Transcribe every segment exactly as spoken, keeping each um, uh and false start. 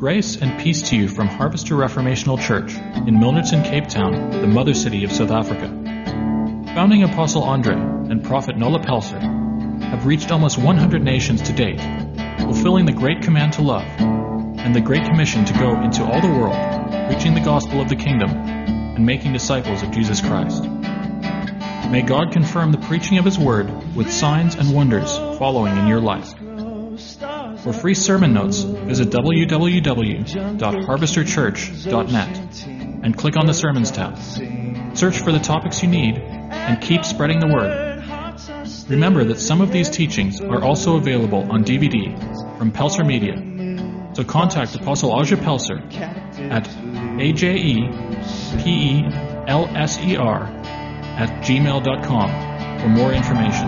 Grace and peace to you from Harvester Reformational Church in Milnerton, Cape Town, the mother city of South Africa. Founding Apostle Andre and Prophet Nola Pelser have reached almost one hundred nations to date, fulfilling the Great Command to love and the Great Commission to go into all the world, preaching the gospel of the kingdom and making disciples of Jesus Christ. May God confirm the preaching of His Word with signs and wonders following in your life. For free sermon notes, visit w w w dot harvester church dot net and click on the Sermons tab. Search for the topics you need and keep spreading the Word. Remember that some of these teachings are also available on D V D from Pelser Media. So contact Apostle Aja Pelser at A J E P E L S E R at gmail dot com for more information.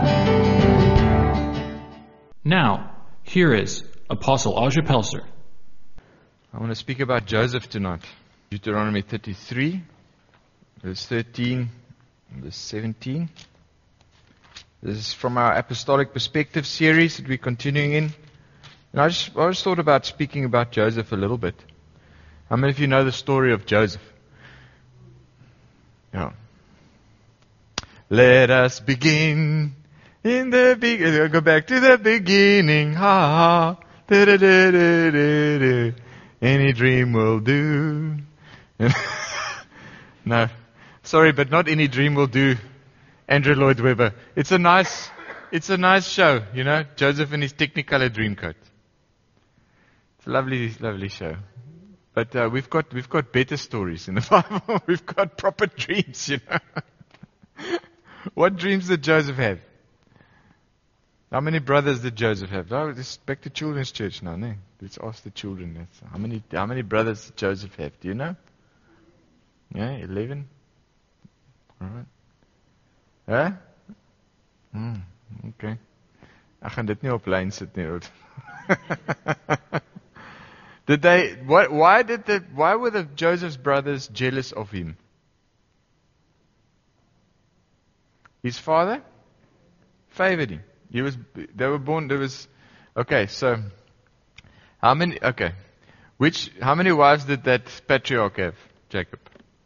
Now, here is Apostle Aja Pelser. I want to speak about Joseph tonight. Deuteronomy thirty-three, verse thirteen, and verse seventeen. This is from our Apostolic Perspective series that we're continuing in. And I just, I just thought about speaking about Joseph a little bit. How many of you know the story of Joseph? Yeah. Let us begin in the beginning. Go back to the beginning. Ha ha. Da, da, da, da, da, da. Any dream will do. No. Sorry, but not any dream will do. Andrew Lloyd Webber. It's a nice, it's a nice show, you know. Joseph in his Technicolor Dreamcoat. It's a lovely, lovely show. But uh, we've got we've got better stories in the Bible. We've got proper dreams, you know. What dreams did Joseph have? How many brothers did Joseph have? Oh, this back to children's church now, no? Let's ask the children. That's, how many how many brothers did Joseph have? Do you know? Yeah, eleven. All right. Huh? Hmm, okay. Ek gaan dit nie op lyn sit nie. Did they what why did the why were the Joseph's brothers jealous of him? His father favored him. He was they were born there was okay, so how many okay. Which how many wives did that patriarch have, Jacob?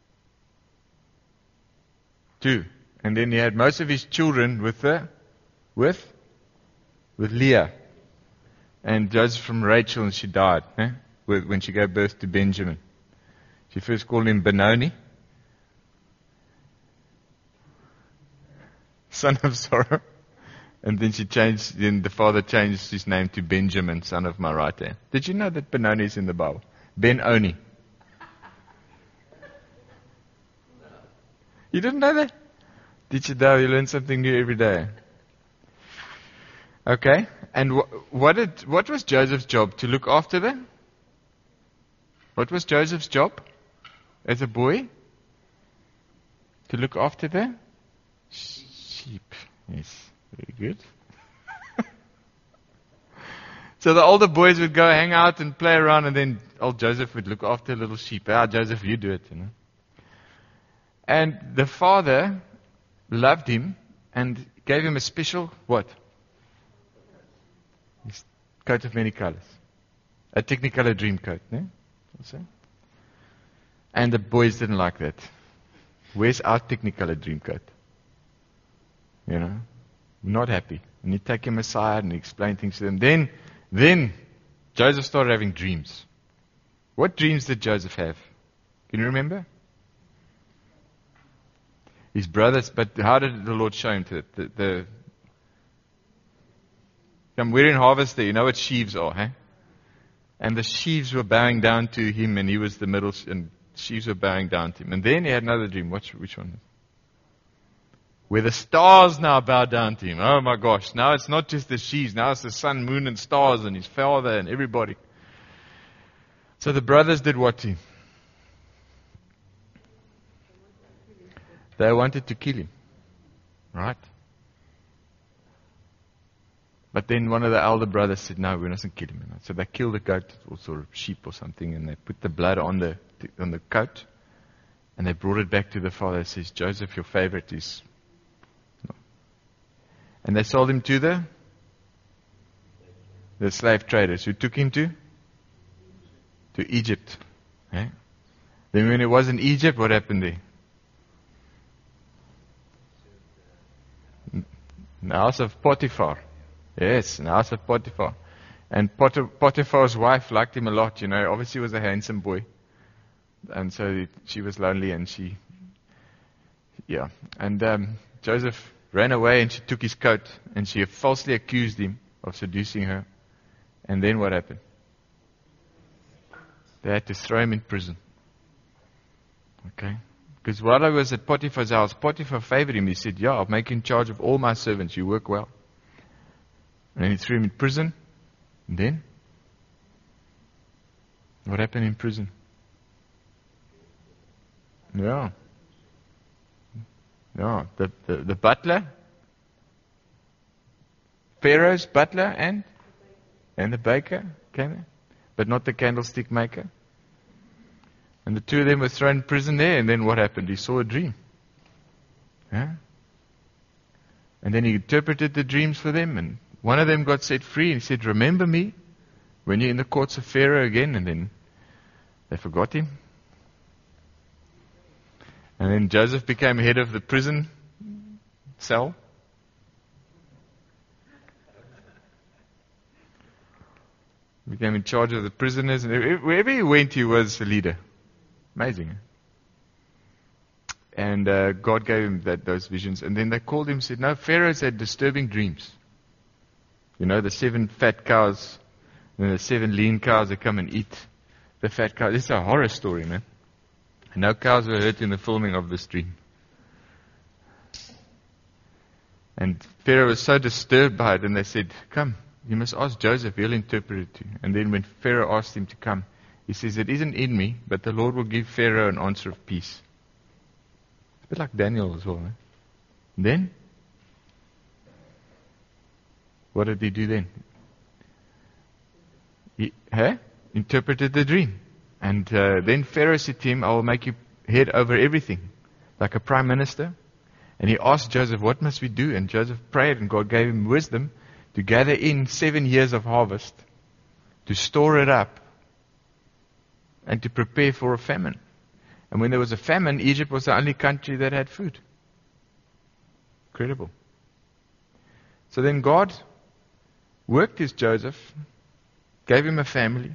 Two. And then he had most of his children with the, with, with Leah. And Joseph from Rachel, and she died, eh? When she gave birth to Benjamin. She first called him Benoni, son of sorrow. And then she changed, then the father changed his name to Benjamin, son of my right hand. Did you know that Benoni is in the Bible? Ben-Oni. You didn't know that? Did you know? You learn something new every day. Okay, and wh- what did what was Joseph's job? To look after them? What was Joseph's job as a boy? To look after the sheep. Yes, very good. So the older boys would go hang out and play around, and then old Joseph would look after little sheep. Ah, Joseph, you do it, you know. And the father loved him and gave him a special, what? His coat of many colors. A Technicolor Dreamcoat, ne? Also. And the boys didn't like that. Where's our Technicolor Dreamcoat? You know? Not happy. And he'd take him aside and explain things to them. Then, then, Joseph started having dreams. What dreams did Joseph have? Can you remember? His brothers, but how did the Lord show him to it? The, the, come, we're in harvester, you know what sheaves are, huh? And the sheaves were bowing down to him, and he was the middle, and sheaves were bowing down to him. And then he had another dream. Which, which one? Where the stars now bow down to him. Oh my gosh, now it's not just the sheaves, now it's the sun, moon, and stars, and his father, and everybody. So the brothers did what to him? They wanted to kill him. Right? But then one of the elder brothers said, no, we mustn't kill him. So they killed a goat or sort of sheep or something, and they put the blood on the on the coat, and they brought it back to the father. It says, Joseph, your favorite is... No. And they sold him to the the slave traders who took him to to Egypt. Eh? Then when it was in Egypt, what happened there? In the house of Potiphar. Yes, in the house of Potiphar. And Pot- Potiphar's wife liked him a lot, you know. Obviously he was a handsome boy. And so she was lonely and she, yeah. And um, Joseph ran away and she took his coat and she falsely accused him of seducing her. And then what happened? They had to throw him in prison. Okay? Because while I was at Potiphar's house, Potiphar favored him. He said, yeah, I'll make you in charge of all my servants. You work well. And then he threw him in prison. And then? What happened in prison? Yeah. Yeah. The, the, the butler, Pharaoh's butler and and the baker came there, but not the candlestick maker. And the two of them were thrown in prison there, and then what happened? He saw a dream. Yeah? And then he interpreted the dreams for them, and one of them got set free, and he said, remember me when you're in the courts of Pharaoh again, and then they forgot him. And then Joseph became head of the prison cell. Became in charge of the prisoners, and wherever he went, he was a leader. Amazing. Eh? And uh, God gave him that, those visions. And then they called him and said, no, Pharaoh's had disturbing dreams. You know, the seven fat cows and the seven lean cows that come and eat the fat cows. This is a horror story, man. And no cows were hurt in the filming of this dream. And Pharaoh was so disturbed by it, and they said, come, you must ask Joseph, he'll interpret it to you. And then when Pharaoh asked him to come, he says, it isn't in me, but the Lord will give Pharaoh an answer of peace. It's a bit like Daniel as well. Eh? And then, what did he do then? He huh? interpreted the dream. And uh, then Pharaoh said to him, I will make you head over everything, like a prime minister. And he asked Joseph, what must we do? And Joseph prayed, and God gave him wisdom to gather in seven years of harvest, to store it up, and to prepare for a famine. And when there was a famine, Egypt was the only country that had food. Incredible. So then God worked his Joseph, gave him a family,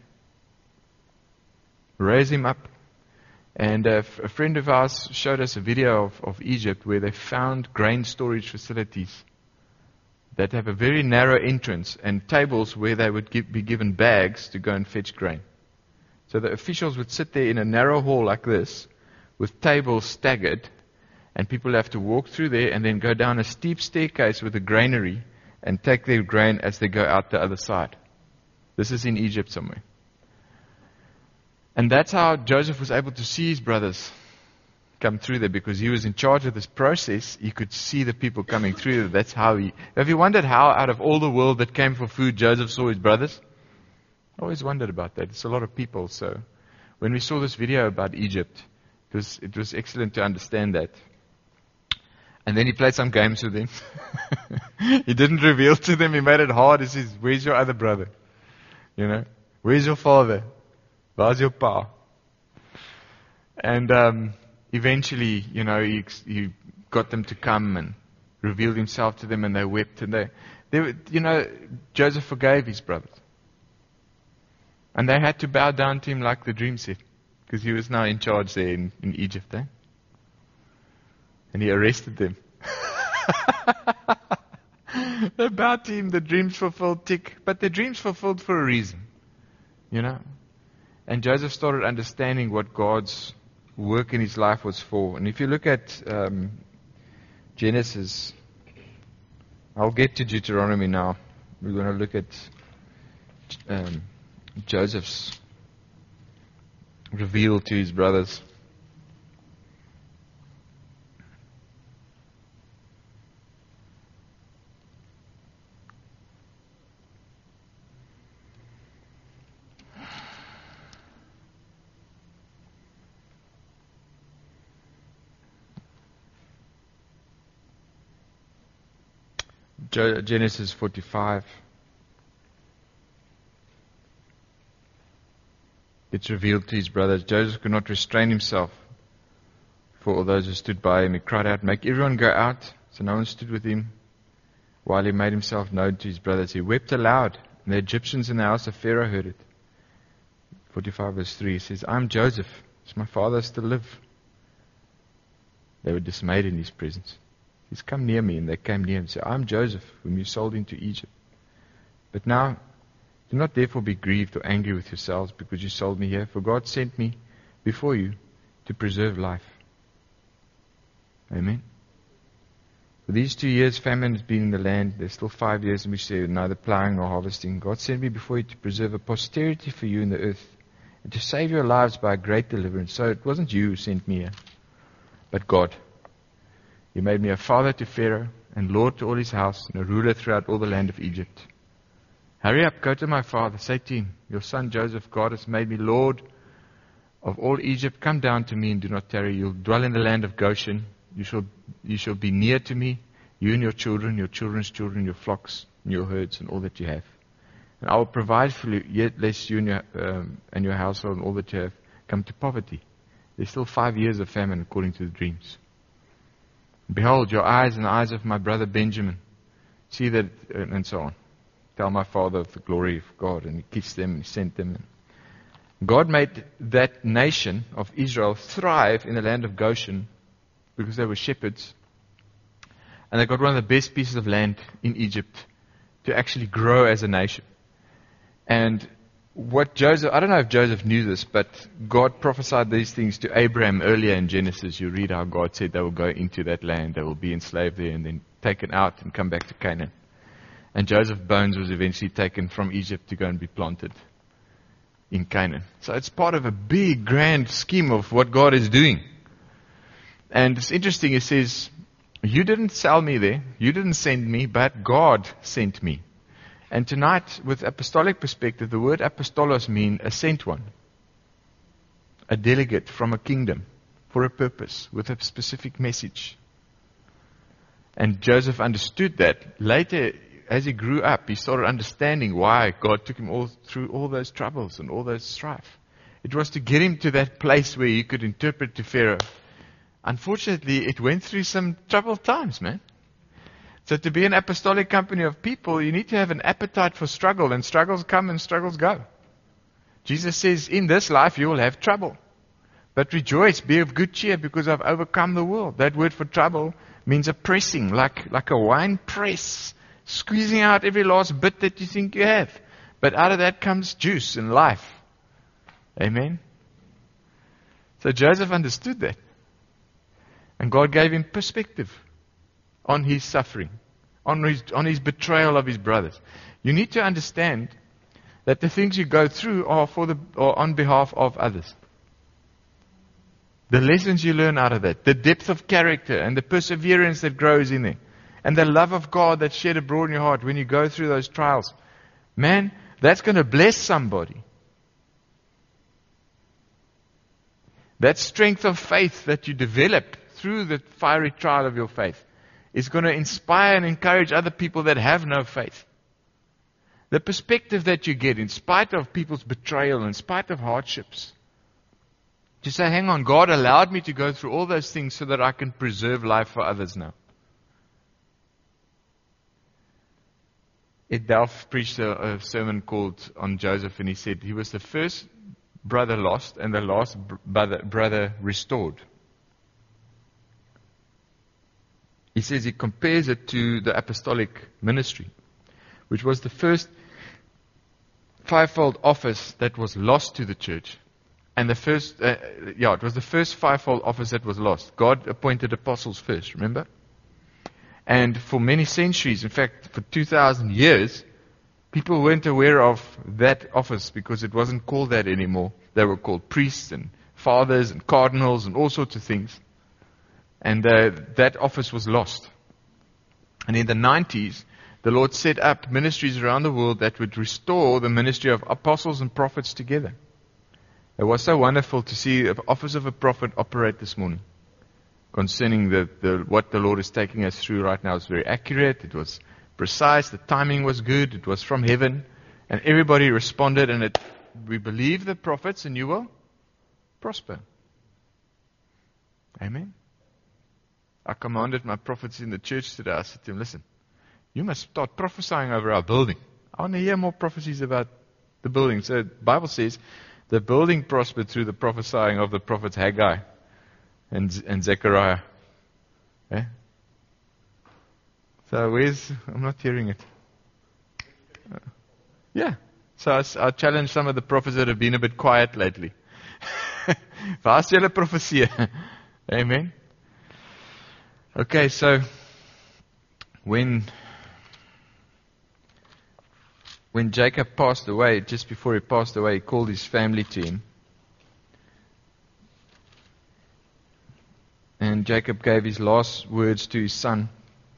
raised him up. And a, f- a friend of ours showed us a video of, of Egypt where they found grain storage facilities that have a very narrow entrance and tables where they would give, be given bags to go and fetch grain. So the officials would sit there in a narrow hall like this with tables staggered, and people have to walk through there and then go down a steep staircase with a granary and take their grain as they go out the other side. This is in Egypt somewhere. And that's how Joseph was able to see his brothers come through there, because he was in charge of this process. He could see the people coming through there. That's how he... Have you wondered how out of all the world that came for food, Joseph saw his brothers? I always wondered about that. It's a lot of people. So when we saw this video about Egypt, it was, it was excellent to understand that. And then he played some games with them. He didn't reveal to them. He made it hard. He says, where's your other brother? You know, where's your father? Where's your pa? And um, eventually, you know, he, he got them to come and revealed himself to them, and they wept. And they, they were, you know, Joseph forgave his brothers. And they had to bow down to him like the dream said, because he was now in charge there in, in Egypt. Eh? And he arrested them. They bowed to him, the dreams fulfilled, tick. But the dreams fulfilled for a reason, you know. And Joseph started understanding what God's work in his life was for. And if you look at um, Genesis, I'll get to Deuteronomy now. We're going to look at um, Joseph's reveal to his brothers. Genesis forty-five. It's revealed to his brothers. Joseph could not restrain himself for all those who stood by him. He cried out, "Make everyone go out." So no one stood with him while he made himself known to his brothers. He wept aloud, and the Egyptians in the house of Pharaoh heard it. forty-five verse three, he says, "I'm Joseph. Does my father still live?" They were dismayed in his presence. He's come near me, and they came near him and said, "I'm Joseph, whom you sold into Egypt. But now, do not therefore be grieved or angry with yourselves because you sold me here, for God sent me before you to preserve life." Amen. For these two years famine has been in the land. There's still five years in which there are neither plowing nor harvesting. God sent me before you to preserve a posterity for you in the earth, and to save your lives by a great deliverance. So it wasn't you who sent me here, but God. You made me a father to Pharaoh, and lord to all his house, and a ruler throughout all the land of Egypt. Hurry up, go to my father, say to him, "Your son Joseph, God has made me lord of all Egypt. Come down to me and do not tarry. You'll dwell in the land of Goshen. You shall, you shall be near to me, you and your children, your children's children, your flocks, and your herds, and all that you have. And I will provide for you, yet lest you and your, um, and your household and all that you have come to poverty." There's still five years of famine according to the dreams. "Behold, your eyes and the eyes of my brother Benjamin. See that," and so on. "Tell my father of the glory of God." And he kissed them and he sent them. God made that nation of Israel thrive in the land of Goshen because they were shepherds. And they got one of the best pieces of land in Egypt to actually grow as a nation. And what Joseph, I don't know if Joseph knew this, but God prophesied these things to Abraham earlier in Genesis. You read how God said they will go into that land, they will be enslaved there and then taken out and come back to Canaan. And Joseph's bones was eventually taken from Egypt to go and be planted in Canaan. So it's part of a big, grand scheme of what God is doing. And it's interesting, it says, "You didn't sell me there, you didn't send me, but God sent me." And tonight, with apostolic perspective, the word apostolos means a sent one. A delegate from a kingdom for a purpose, with a specific message. And Joseph understood that. Later, as he grew up, he started understanding why God took him all through all those troubles and all those strife. It was to get him to that place where he could interpret to Pharaoh. Unfortunately, it went through some troubled times, man. So to be an apostolic company of people, you need to have an appetite for struggle, and struggles come and struggles go. Jesus says, in this life you will have trouble. But rejoice, be of good cheer, because I've overcome the world. That word for trouble means a pressing, like, like a wine press, squeezing out every last bit that you think you have. But out of that comes juice and life. Amen? So Joseph understood that. And God gave him perspective on his suffering, on his, on his betrayal of his brothers. You need to understand that the things you go through are for the or on behalf of others. The lessons you learn out of that, the depth of character and the perseverance that grows in there, and the love of God that's shed abroad in your heart when you go through those trials. Man, that's going to bless somebody. That strength of faith that you develop through the fiery trial of your faith is going to inspire and encourage other people that have no faith. The perspective that you get in spite of people's betrayal, in spite of hardships. To say, hang on, God allowed me to go through all those things so that I can preserve life for others now. Ed Delph preached a, a sermon called on Joseph, and he said he was the first brother lost and the last brother, brother restored. He says he compares it to the apostolic ministry, which was the first fivefold office that was lost to the church. And the first, uh, yeah, it was the first fivefold office that was lost. God appointed apostles first, remember? And for many centuries, in fact, for two thousand years, people weren't aware of that office because it wasn't called that anymore. They were called priests and fathers and cardinals and all sorts of things. And uh, that office was lost. And in the nineties, the Lord set up ministries around the world that would restore the ministry of apostles and prophets together. It was so wonderful to see the office of a prophet operate this morning. Concerning the, the what the Lord is taking us through right now, is very accurate. It was precise. The timing was good. It was from heaven. And everybody responded, and it we believe the prophets and you will prosper. Amen. I commanded my prophets in the church today. I said to him, listen, you must start prophesying over our building. I want to hear more prophecies about the building. So the Bible says the building prospered through the prophesying of the prophets Haggai and, and Zechariah. Eh? So where's, I'm not hearing it. Uh, yeah. So I, I challenge some of the prophets that have been a bit quiet lately. Waar's julle profesie? Amen. Okay, so when when Jacob passed away, just before he passed away, he called his family to him. And Jacob gave his last words to his son.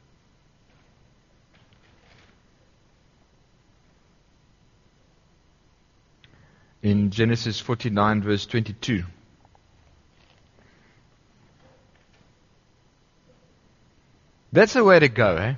In Genesis forty-nine, verse twenty-two. That's the way to go, eh?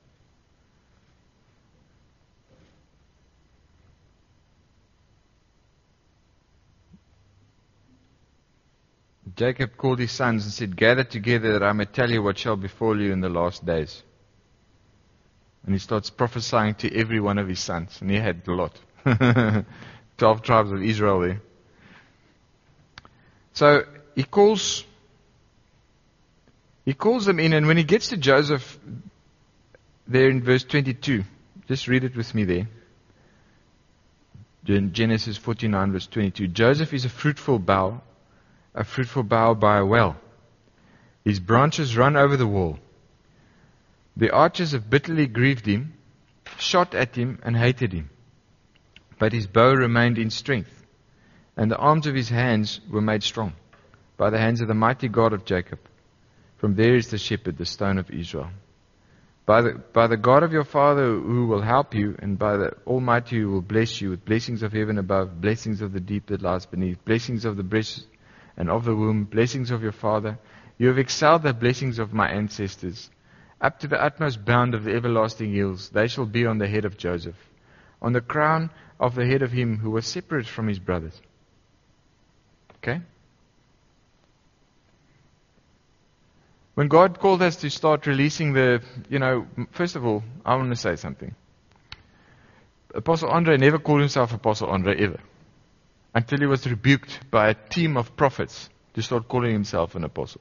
Jacob called his sons and said, gather together that I may tell you what shall befall you in the last days. And he starts prophesying to every one of his sons. And he had a lot. Twelve tribes of Israel there. So he calls He calls them in, and when he gets to Joseph, there in verse twenty-two, just read it with me there. In Genesis forty-nine, verse twenty-two. Joseph is a fruitful bough, a fruitful bough by a well. His branches run over the wall. The archers have bitterly grieved him, shot at him, and hated him. But his bow remained in strength, and the arms of his hands were made strong by the hands of the mighty God of Jacob. From there is the shepherd, the stone of Israel. By the, by the God of your father who will help you, and by the Almighty who will bless you with blessings of heaven above, blessings of the deep that lies beneath, blessings of the breast and of the womb, blessings of your father. You have excelled the blessings of my ancestors. Up to the utmost bound of the everlasting hills, they shall be on the head of Joseph, on the crown of the head of him who was separate from his brothers. Okay? When God called us to start releasing the, you know, first of all, I want to say something. Apostle Andre never called himself Apostle Andre ever. Until he was rebuked by a team of prophets to start calling himself an apostle.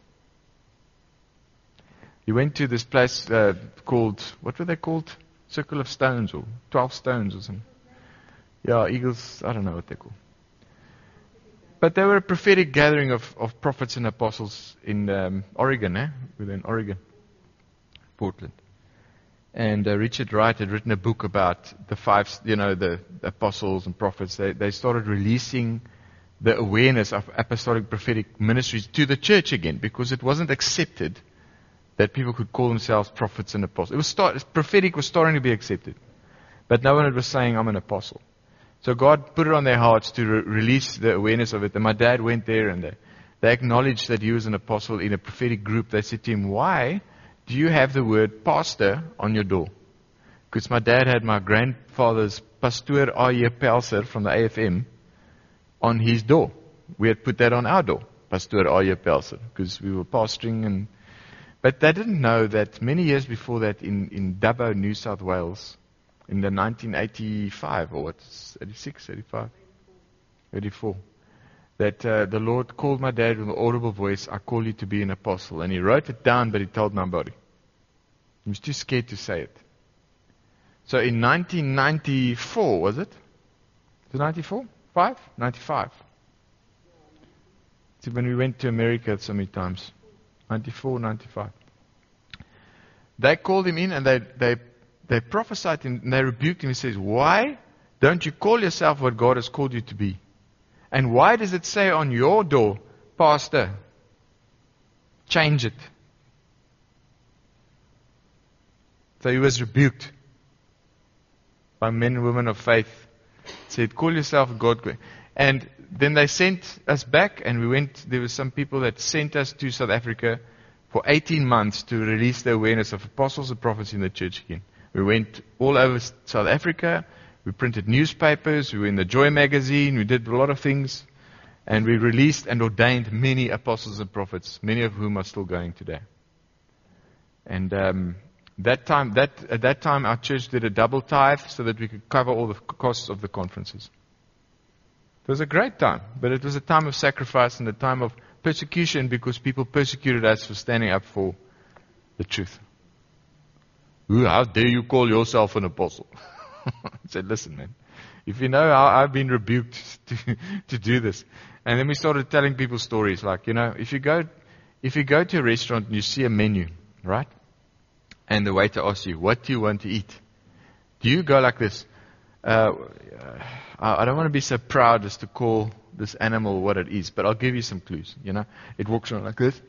He went to this place uh, called, what were they called? Circle of Stones or Twelve Stones or something. Yeah, Eagles, I don't know what they're called. But they were a prophetic gathering of, of prophets and apostles in um, Oregon, eh? Within Oregon, Portland. And uh, Richard Wright had written a book about the five, you know, the apostles and prophets. They, they started releasing the awareness of apostolic prophetic ministries to the church again, because it wasn't accepted that people could call themselves prophets and apostles. It was start, prophetic was starting to be accepted, but no one was saying, I'm an apostle. So God put it on their hearts to re- release the awareness of it. And my dad went there and they, they acknowledged that he was an apostle in a prophetic group. They said to him, why do you have the word pastor on your door? Because my dad had my grandfather's Pastoor A J Pelser from the A F M on his door. We had put that on our door, Pastoor A J Pelser, because we were pastoring. And But they didn't know that many years before that in, in Dubbo, New South Wales, in the nineteen eighty-five, or what, eighty-six, eighty-five, eighty-four, that uh, the Lord called my dad with an audible voice, I call you to be an apostle. And he wrote it down, but he told nobody. He was too scared to say it. So in nineteen ninety-four, was it? Was it ninety-four? Five? ninety-five. See, when we went to America so many times. ninety-four, ninety-five. They called him in and they, they They prophesied him and they rebuked him. He says, why don't you call yourself what God has called you to be? And why does it say on your door, pastor? Change it. So he was rebuked by men and women of faith. Said, call yourself God. And then they sent us back and we went, there were some people that sent us to South Africa for eighteen months to release the awareness of apostles and prophets in the church again. We went all over South Africa. We printed newspapers, we were in the Joy magazine, we did a lot of things. And we released and ordained many apostles and prophets, many of whom are still going today. And um, that time, that at that time, our church did a double tithe so that we could cover all the costs of the conferences. It was a great time, but it was a time of sacrifice and a time of persecution because people persecuted us for standing up for the truth. Ooh, how dare you call yourself an apostle? I said, listen, man, if you know how I've been rebuked to, to do this. And then we started telling people stories like, you know, if you go, if you go to a restaurant and you see a menu, right? And the waiter asks you, what do you want to eat? Do you go like this? Uh, I don't want to be so proud as to call this animal what it is, but I'll give you some clues, you know. It walks around like this.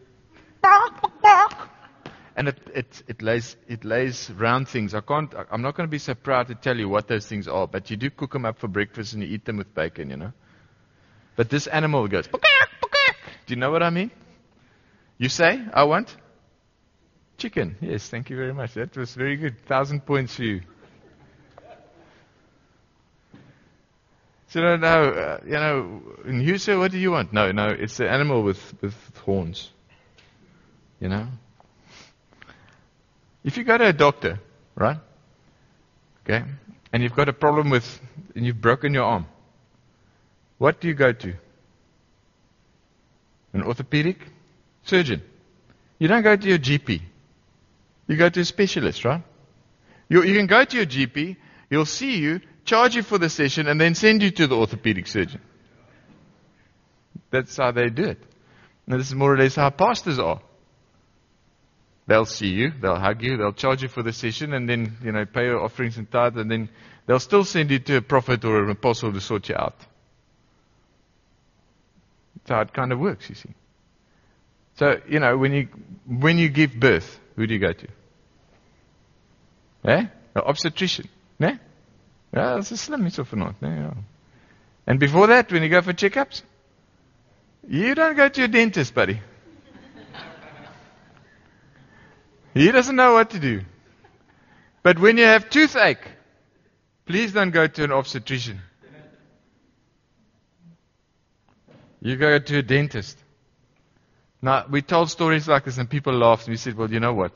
And it, it, it lays, it lays round things. I can't, I'm not going to be so proud to tell you what those things are, but you do cook them up for breakfast and you eat them with bacon, you know. But this animal goes, do you know what I mean? You say, I want chicken. Yes, thank you very much. That was very good. Thousand points for you. So, no, no, uh, you know, and you say, what do you want? No, no, it's the animal with, with horns. You know? If you go to a doctor, right? Okay? And you've got a problem with, and you've broken your arm. What do you go to? An orthopedic surgeon. You don't go to your G P. You go to a specialist, right? You, you can go to your G P, he'll see you, charge you for the session, and then send you to the orthopedic surgeon. That's how they do it. Now, this is more or less how pastors are. They'll see you, they'll hug you, they'll charge you for the session, and then, you know, pay your offerings and tithe, and then they'll still send you to a prophet or an apostle to sort you out. That's how it kind of works, you see. So, you know, when you when you give birth, who do you go to? Eh? An obstetrician. Ne? Ja, das is slim so vanaand, né? Ja. And before that, when you go for checkups, you don't go to your dentist, buddy. He doesn't know what to do. But when you have toothache, please don't go to an obstetrician. You go to a dentist. Now, we told stories like this and people laughed and we said, well, you know what?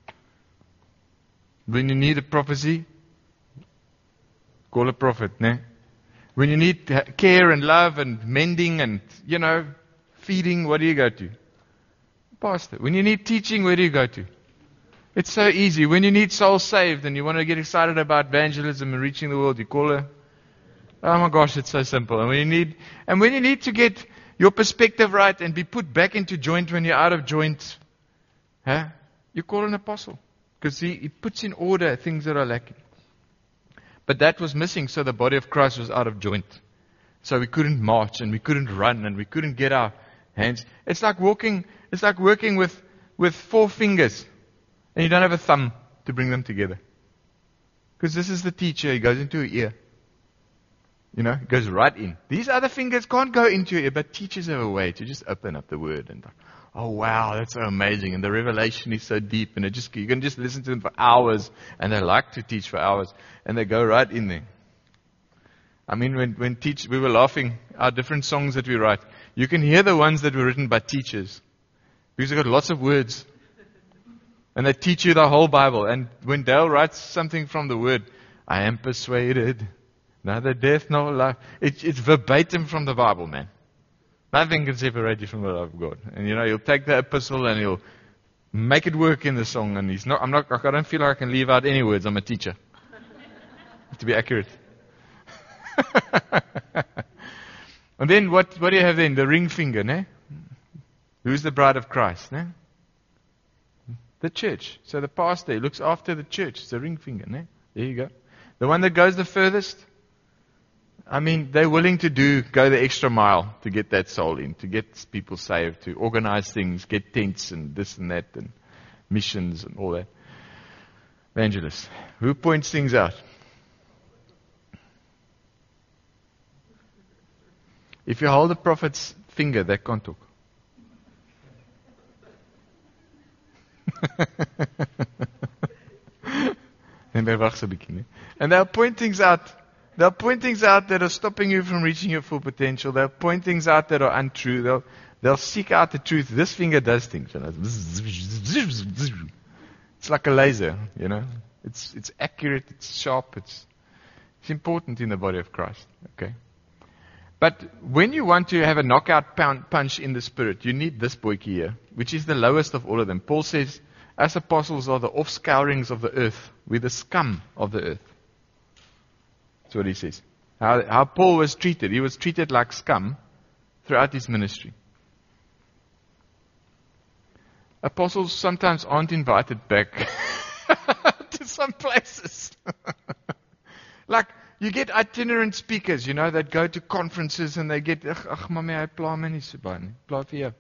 When you need a prophecy, call a prophet, ne? When you need care and love and mending and, you know, feeding, what do you go to? Pastor. When you need teaching, where do you go to? It's so easy. When you need souls saved and you want to get excited about evangelism and reaching the world, you call her. Oh my gosh, it's so simple. And when you need, and when you need to get your perspective right and be put back into joint when you're out of joint, huh? You call an apostle. Because he, he puts in order things that are lacking. But that was missing, so the body of Christ was out of joint. So we couldn't march and we couldn't run and we couldn't get our hands. It's like walking, it's like working with, with four fingers. And you don't have a thumb to bring them together. Because this is the teacher, he goes into your ear. You know, it goes right in. These other fingers can't go into your ear, but teachers have a way to just open up the word and, oh wow, that's so amazing. And the revelation is so deep. And it just you can just listen to them for hours. And they like to teach for hours. And they go right in there. I mean, when, when teach, we were laughing, our different songs that we write. You can hear the ones that were written by teachers. Because they've got lots of words. And they teach you the whole Bible. And when Dale writes something from the Word, I am persuaded, neither death nor life. It, it's verbatim from the Bible, man. Nothing can separate you from the love of God. And you know, he'll take the epistle and he'll make it work in the song. And he's not, I'm not, I don't feel like I can leave out any words. I'm a teacher. To be accurate. And then what, what do you have then? The ring finger, ne? Who's the bride of Christ, ne? The church. So the pastor looks after the church. It's a ring finger, ne? There you go. The one that goes the furthest. I mean, they're willing to do, go the extra mile to get that soul in, to get people saved, to organize things, get tents and this and that and missions and all that. Evangelists. Who points things out? If you hold a prophet's finger, they can't talk. And they'll point things out. They'll point things out that are stopping you from reaching your full potential. They'll point things out that are untrue. They'll, they'll seek out the truth. This finger does things. You know. It's like a laser, you know. It's, it's accurate, it's sharp, it's, it's important in the body of Christ. Okay. But when you want to have a knockout punch in the spirit, you need this boyki here, which is the lowest of all of them. Paul says, us apostles are the offscourings of the earth. We're the scum of the earth. That's what he says. How, how Paul was treated. He was treated like scum throughout his ministry. Apostles sometimes aren't invited back to some places. Like, you get itinerant speakers, you know, that go to conferences and they get, ag, ag maar my, hy pla my nie so baie nie. Pla vir jou.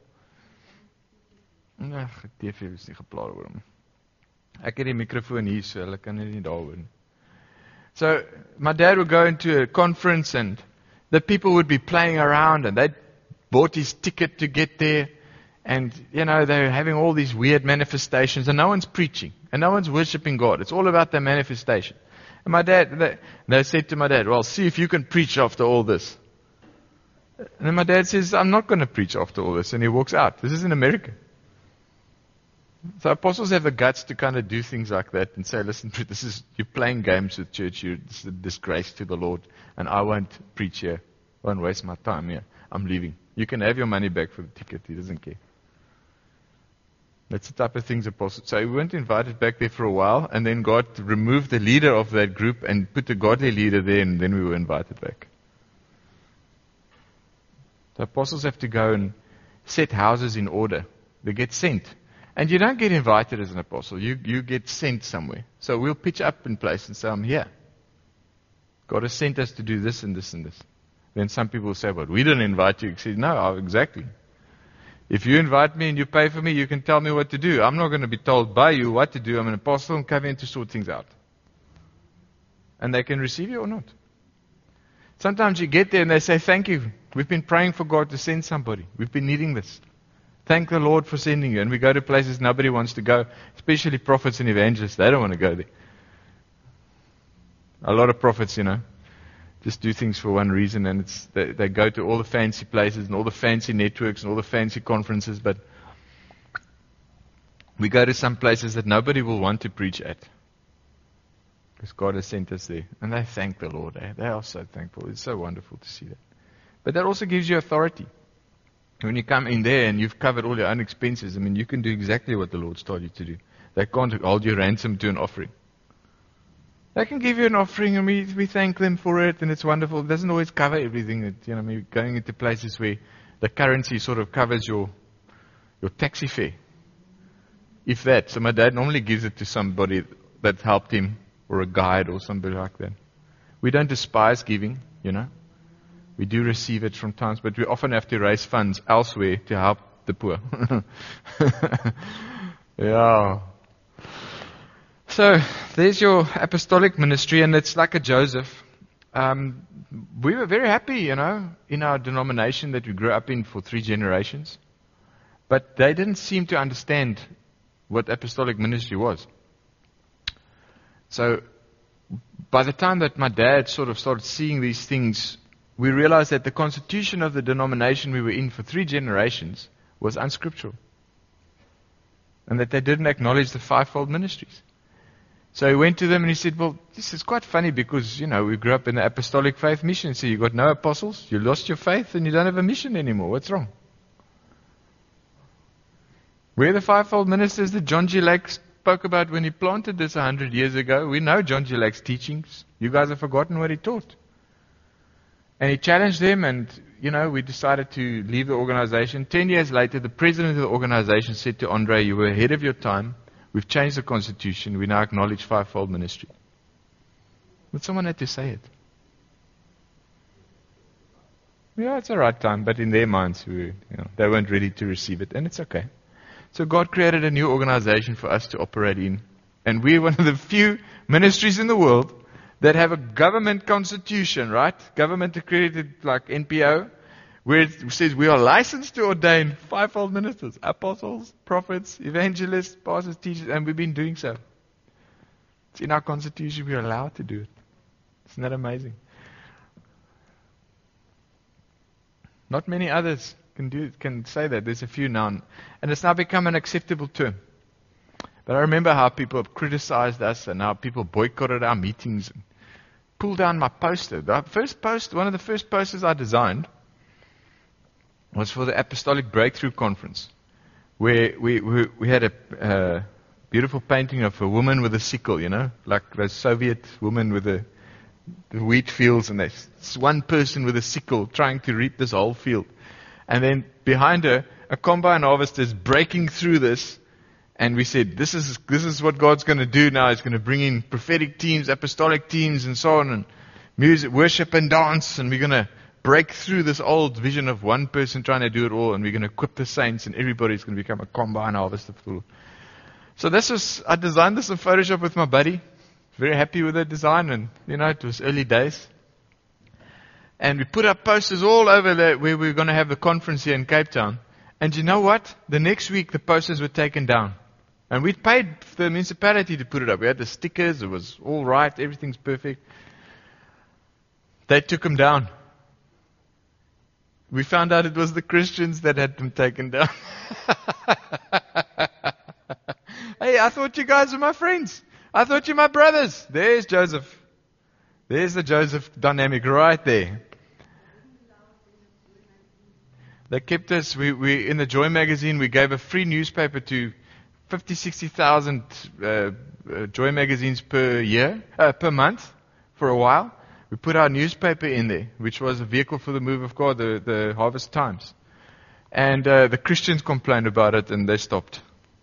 Ag, T V is nie gepla oor hom. Ek het die mikrofoon hier, so hulle kan nie daar hoor nie. So, my dad would go into a conference and the people would be playing around and they'd bought his ticket to get there. And, you know, they're having all these weird manifestations and no one's preaching and no one's worshiping God. It's all about their manifestation. And my dad, they, they said to my dad, well, see if you can preach after all this. And then my dad says, I'm not going to preach after all this. And he walks out. This is in America. So apostles have the guts to kind of do things like that and say, listen, this is, you're playing games with church. You're, this is a disgrace to the Lord. And I won't preach here. I won't waste my time here. I'm leaving. You can have your money back for the ticket. He doesn't care. That's the type of things apostles. So we weren't invited back there for a while, and then God removed the leader of that group and put a godly leader there, and then we were invited back. The apostles have to go and set houses in order. They get sent. And you don't get invited as an apostle. You, you get sent somewhere. So we'll pitch up in place and say, I'm here. God has sent us to do this and this and this. Then some people say, well, we didn't invite you. You say, no, exactly. If you invite me and you pay for me, you can tell me what to do. I'm not going to be told by you what to do. I'm an apostle and come in to sort things out. And they can receive you or not. Sometimes you get there and they say, thank you. We've been praying for God to send somebody. We've been needing this. Thank the Lord for sending you. And we go to places nobody wants to go, especially prophets and evangelists. They don't want to go there. A lot of prophets, you know, just do things for one reason, and it's they, they go to all the fancy places and all the fancy networks and all the fancy conferences, but we go to some places that nobody will want to preach at because God has sent us there. And they thank the Lord. Eh? They are so thankful. It's so wonderful to see that. But that also gives you authority. When you come in there and you've covered all your own expenses, I mean, you can do exactly what the Lord's told you to do. They can't hold you ransom to an offering. They can give you an offering and we, we thank them for it, and it's wonderful. It doesn't always cover everything. That, you know, I mean, going into places where the currency sort of covers your your taxi fare. If that. So my dad normally gives it to somebody that helped him, or a guide or somebody like that. We don't despise giving, you know. We do receive it from times, but we often have to raise funds elsewhere to help the poor. Yeah. So, there's your apostolic ministry, and it's like a Joseph. Um, we were very happy, you know, in our denomination that we grew up in for three generations. But they didn't seem to understand what apostolic ministry was. So, by the time that my dad sort of started seeing these things, we realized that the constitution of the denomination we were in for three generations was unscriptural. And that they didn't acknowledge the fivefold ministries. So he went to them and he said, well, this is quite funny because, you know, we grew up in the apostolic faith mission. So you got no apostles, you lost your faith, and you don't have a mission anymore. What's wrong? Where are the fivefold ministers that John G. Lake spoke about when he planted this a hundred years ago? We know John G. Lake's teachings. You guys have forgotten what he taught. And he challenged them, and, you know, we decided to leave the organization. Ten years later, the president of the organization said to Andre, you were ahead of your time. We've changed the constitution. We now acknowledge fivefold ministry. But someone had to say it. Yeah, it's the right time, but in their minds, we, you know, they weren't ready to receive it, and it's okay. So God created a new organization for us to operate in. And we're one of the few ministries in the world that have a government constitution, right? Government accredited, like N P O, where it says we are licensed to ordain fivefold ministers, apostles, prophets, evangelists, pastors, teachers, and we've been doing so. It's in our constitution, we're allowed to do it. Isn't that amazing? Not many others can do can say that. There's a few now. And it's now become an acceptable term. But I remember how people have criticized us and how people boycotted our meetings and pulled down my poster. The first post, one of the first posters I designed was for the Apostolic Breakthrough Conference, where we we, we had a uh, beautiful painting of a woman with a sickle, you know, like those Soviet women with the, the wheat fields, and there's one person with a sickle trying to reap this whole field. And then behind her, a combine harvester is breaking through this, and we said, this is this is what God's going to do now. He's going to bring in prophetic teams, apostolic teams, and so on, and music, worship and dance, and we're going to break through this old vision of one person trying to do it all, and we're going to equip the saints, and everybody's going to become a combine harvester. So this was, I designed this in Photoshop with my buddy. Very happy with the design, and you know, it was early days. And we put up posters all over the, where we were going to have the conference here in Cape Town. And you know what? The next week the posters were taken down. And we paid the municipality to put it up. We had the stickers, it was all right, everything's perfect. They took them down. We found out it was the Christians that had them taken down. Hey, I thought you guys were my friends. I thought you were my brothers. There's Joseph. There's the Joseph dynamic right there. They kept us, we, we in the Joy magazine, we gave a free newspaper to fifty, sixty thousand uh, uh, Joy magazines per year, uh, per month for a while. We put our newspaper in there, which was a vehicle for the move of God, the, the Harvest Times. And uh, the Christians complained about it, and they stopped.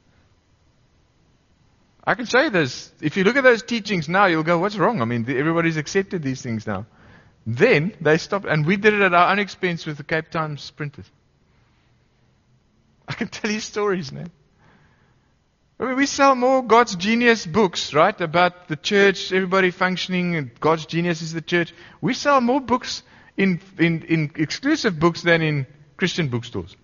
I can show you this. If you look at those teachings now, you'll go, what's wrong? I mean, the, everybody's accepted these things now. Then they stopped, and we did it at our own expense with the Cape Times printers. I can tell you stories now. I mean, we sell more God's Genius books, right, about the church, everybody functioning, and God's Genius is the church. We sell more books in, in, in exclusive books than in Christian bookstores.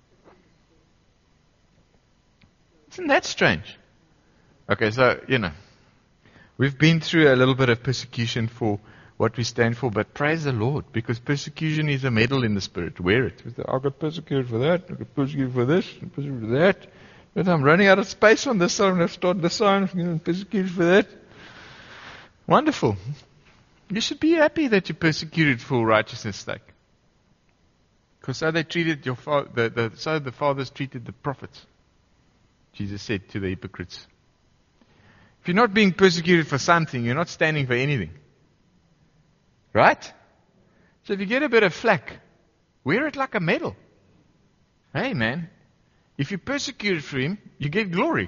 Isn't that strange? Okay, so, you know, we've been through a little bit of persecution for what we stand for, but praise the Lord, because persecution is a medal in the Spirit. Wear it. I got persecuted for that, I got persecuted for this, I got persecuted for that. But I'm running out of space on this side, and I've started this side, you know, persecuted for that. Wonderful. You should be happy that you're persecuted for righteousness' sake. Because so they treated your fa- the, the, so the fathers treated the prophets. Jesus said to the hypocrites. If you're not being persecuted for something, you're not standing for anything. Right? So if you get a bit of flack, wear it like a medal. Hey man, if you're persecuted for Him, you get glory.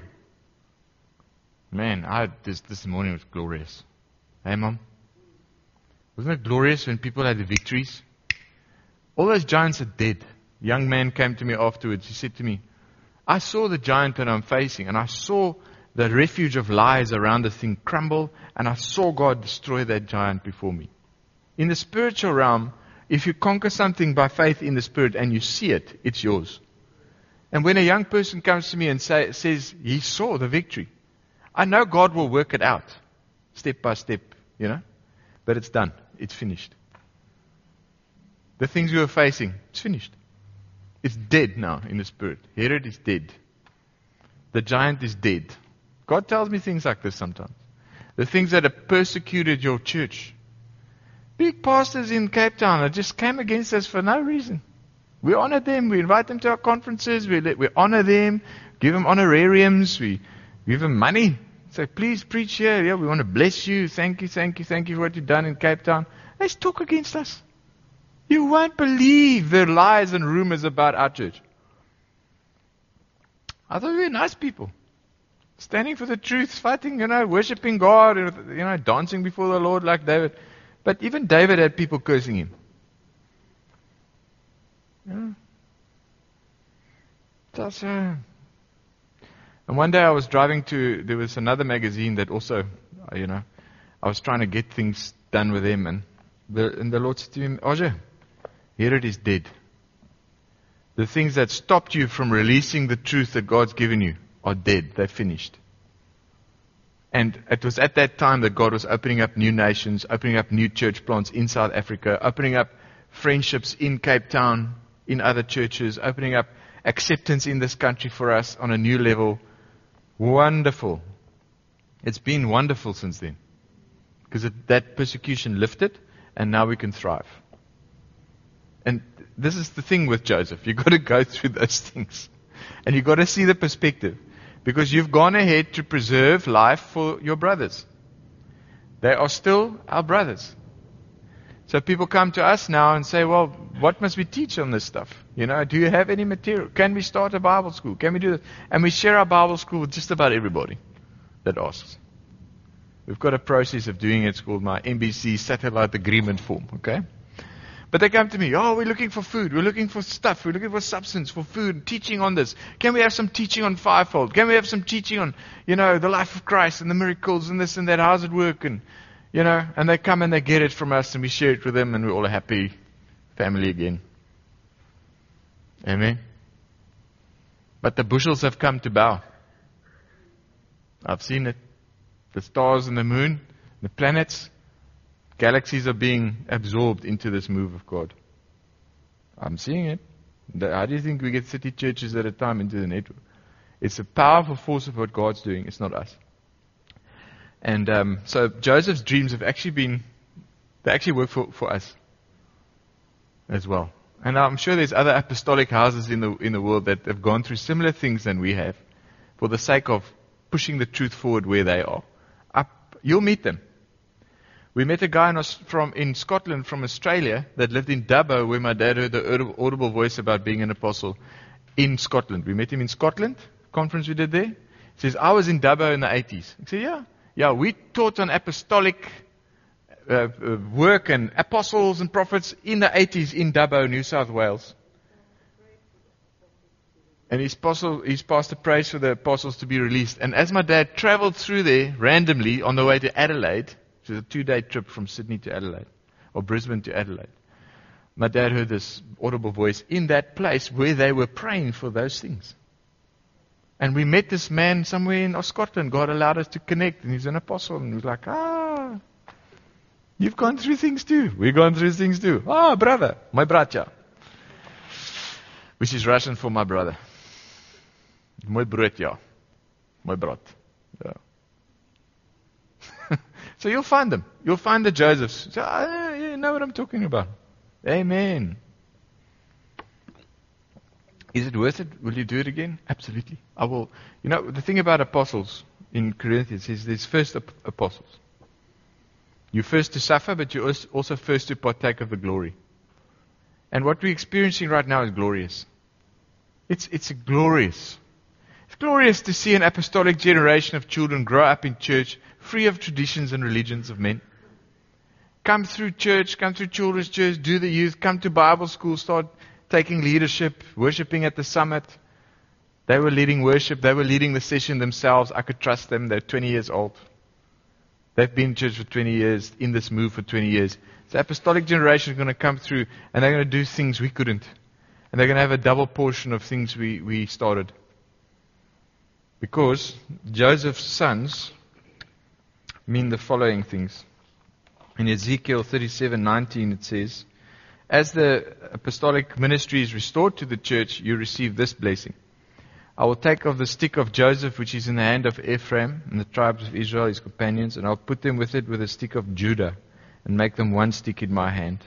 Man, I this this morning was glorious. Hey Mom, wasn't it glorious when people had the victories? All those giants are dead. A young man came to me afterwards. He said to me, I saw the giant that I'm facing, and I saw the refuge of lies around the thing crumble, and I saw God destroy that giant before me. In the spiritual realm, if you conquer something by faith in the Spirit and you see it, it's yours. And when a young person comes to me and say, says he saw the victory, I know God will work it out, step by step, you know. But it's done. It's finished. The things we were facing, it's finished. It's dead now in the Spirit. Herod is dead. The giant is dead. God tells me things like this sometimes. The things that have persecuted your church. Big pastors in Cape Town that just came against us for no reason. We honor them. We invite them to our conferences. We let, we honor them. Give them honorariums. We give them money. Say, please preach here. Yeah, we want to bless you. Thank you, thank you, thank you for what you've done in Cape Town. They talk against us. You won't believe the lies and rumors about our church. I thought we were nice people. Standing for the truth, fighting, you know, worshiping God, you know, dancing before the Lord like David. But even David had people cursing him. Yeah. That's, uh... And one day I was driving to, there was another magazine that also, you know, I was trying to get things done with them. And the, and the Lord said to me, Oje, here it is dead. The things that stopped you from releasing the truth that God's given you are dead. They're finished. And it was at that time that God was opening up new nations, opening up new church plants in South Africa, opening up friendships in Cape Town, in other churches, opening up acceptance in this country for us on a new level. Wonderful. It's been wonderful since then. Because it, that persecution lifted, and now we can thrive. And this is the thing with Joseph. You've got to go through those things. And you've got to see the perspective. Because you've gone ahead to preserve life for your brothers. They are still our brothers. So people come to us now and say, well, what must we teach on this stuff? You know, do you have any material? Can we start a Bible school? Can we do this? And we share our Bible school with just about everybody that asks. We've got a process of doing it. It's called my M B C Satellite Agreement Form, okay? But they come to me, oh, we're looking for food. We're looking for stuff. We're looking for substance, for food, teaching on this. Can we have some teaching on fivefold? Can we have some teaching on, you know, the life of Christ and the miracles and this and that? How's it work? And, you know, and they come and they get it from us and we share it with them and we're all a happy family again. Amen. But the bushels have come to bow. I've seen it. The stars and the moon, the planets, galaxies are being absorbed into this move of God. I'm seeing it. How do you think we get thirty churches at a time into the network? It's a powerful force of what God's doing. It's not us. And um, so Joseph's dreams have actually been, they actually work for, for us as well. And I'm sure there's other apostolic houses in the in the world that have gone through similar things than we have for the sake of pushing the truth forward where they are. Up, you'll meet them. We met a guy in, from, in Scotland from Australia that lived in Dubbo, where my dad heard the audible voice about being an apostle in Scotland. We met him in Scotland, conference we did there. He says, I was in Dubbo in the eighties. I said, yeah. Yeah, we taught on apostolic uh, uh, work and apostles and prophets in the eighties in Dubbo, New South Wales. And his, apostle, his pastor prays for the apostles to be released. And as my dad traveled through there randomly on the way to Adelaide, which is a two-day trip from Sydney to Adelaide, or Brisbane to Adelaide, my dad heard this audible voice in that place where they were praying for those things. And we met this man somewhere in Scotland. God allowed us to connect, and he's an apostle. And he was like, ah, you've gone through things too. We've gone through things too. Ah, brother, my bracha. Which is Russian for my brother. Moj brat, ja. Moj brat. Yeah. So you'll find them. You'll find the Josephs. So, ah, you know what I'm talking about. Amen. Is it worth it? Will you do it again? Absolutely. I will. You know, the thing about apostles in Corinthians is there's first ap- apostles. You're first to suffer, but you're also first to partake of the glory. And what we're experiencing right now is glorious. It's, it's a glorious. It's glorious to see an apostolic generation of children grow up in church, free of traditions and religions of men. Come through church, come through children's church, do the youth, come to Bible school, start taking leadership, worshiping at the summit. They were leading worship. They were leading the session themselves. I could trust them. They're twenty years old. They've been in church for twenty years, in this move for twenty years. The apostolic generation is going to come through, and they're going to do things we couldn't. And they're going to have a double portion of things we, we started. Because Joseph's sons mean the following things. In Ezekiel thirty-seven nineteen it says, as the apostolic ministry is restored to the church, you receive this blessing. I will take of the stick of Joseph, which is in the hand of Ephraim, and the tribes of Israel, his companions, and I'll put them with it with the stick of Judah, and make them one stick in my hand.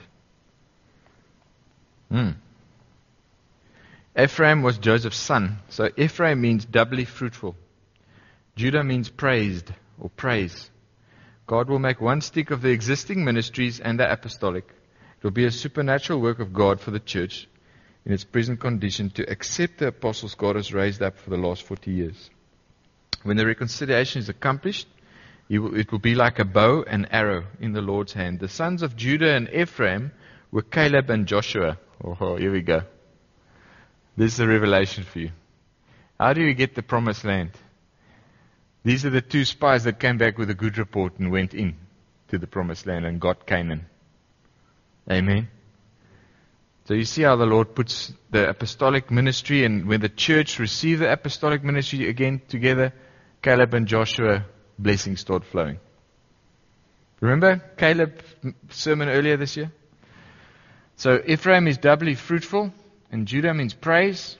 Hmm. Ephraim was Joseph's son. So Ephraim means doubly fruitful. Judah means praised or praise. God will make one stick of the existing ministries and the apostolic. It will be a supernatural work of God for the church in its present condition to accept the apostles God has raised up for the last forty years. When the reconciliation is accomplished, it will, it will be like a bow and arrow in the Lord's hand. The sons of Judah and Ephraim were Caleb and Joshua. Oh, here we go. This is a revelation for you. How do you get the promised land? These are the two spies that came back with a good report and went in to the promised land and got Canaan. Amen. So you see how the Lord puts the apostolic ministry, and when the church received the apostolic ministry again together, Caleb and Joshua, blessings start flowing. Remember Caleb's sermon earlier this year? So Ephraim is doubly fruitful. And Judah means praise.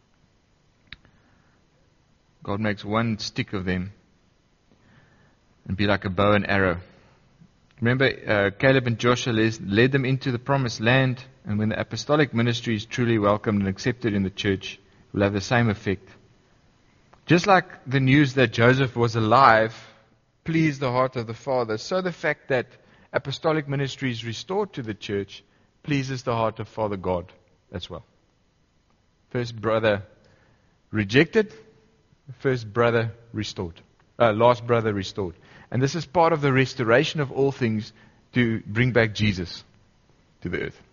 God makes one stick of them and be like a bow and arrow. Remember, uh, Caleb and Joshua les- led them into the promised land, and when the apostolic ministry is truly welcomed and accepted in the church, it will have the same effect. Just like the news that Joseph was alive pleased the heart of the Father, so the fact that apostolic ministry is restored to the church pleases the heart of Father God as well. First brother rejected, first brother restored. Uh, last brother restored. And this is part of the restoration of all things to bring back Jesus to the earth.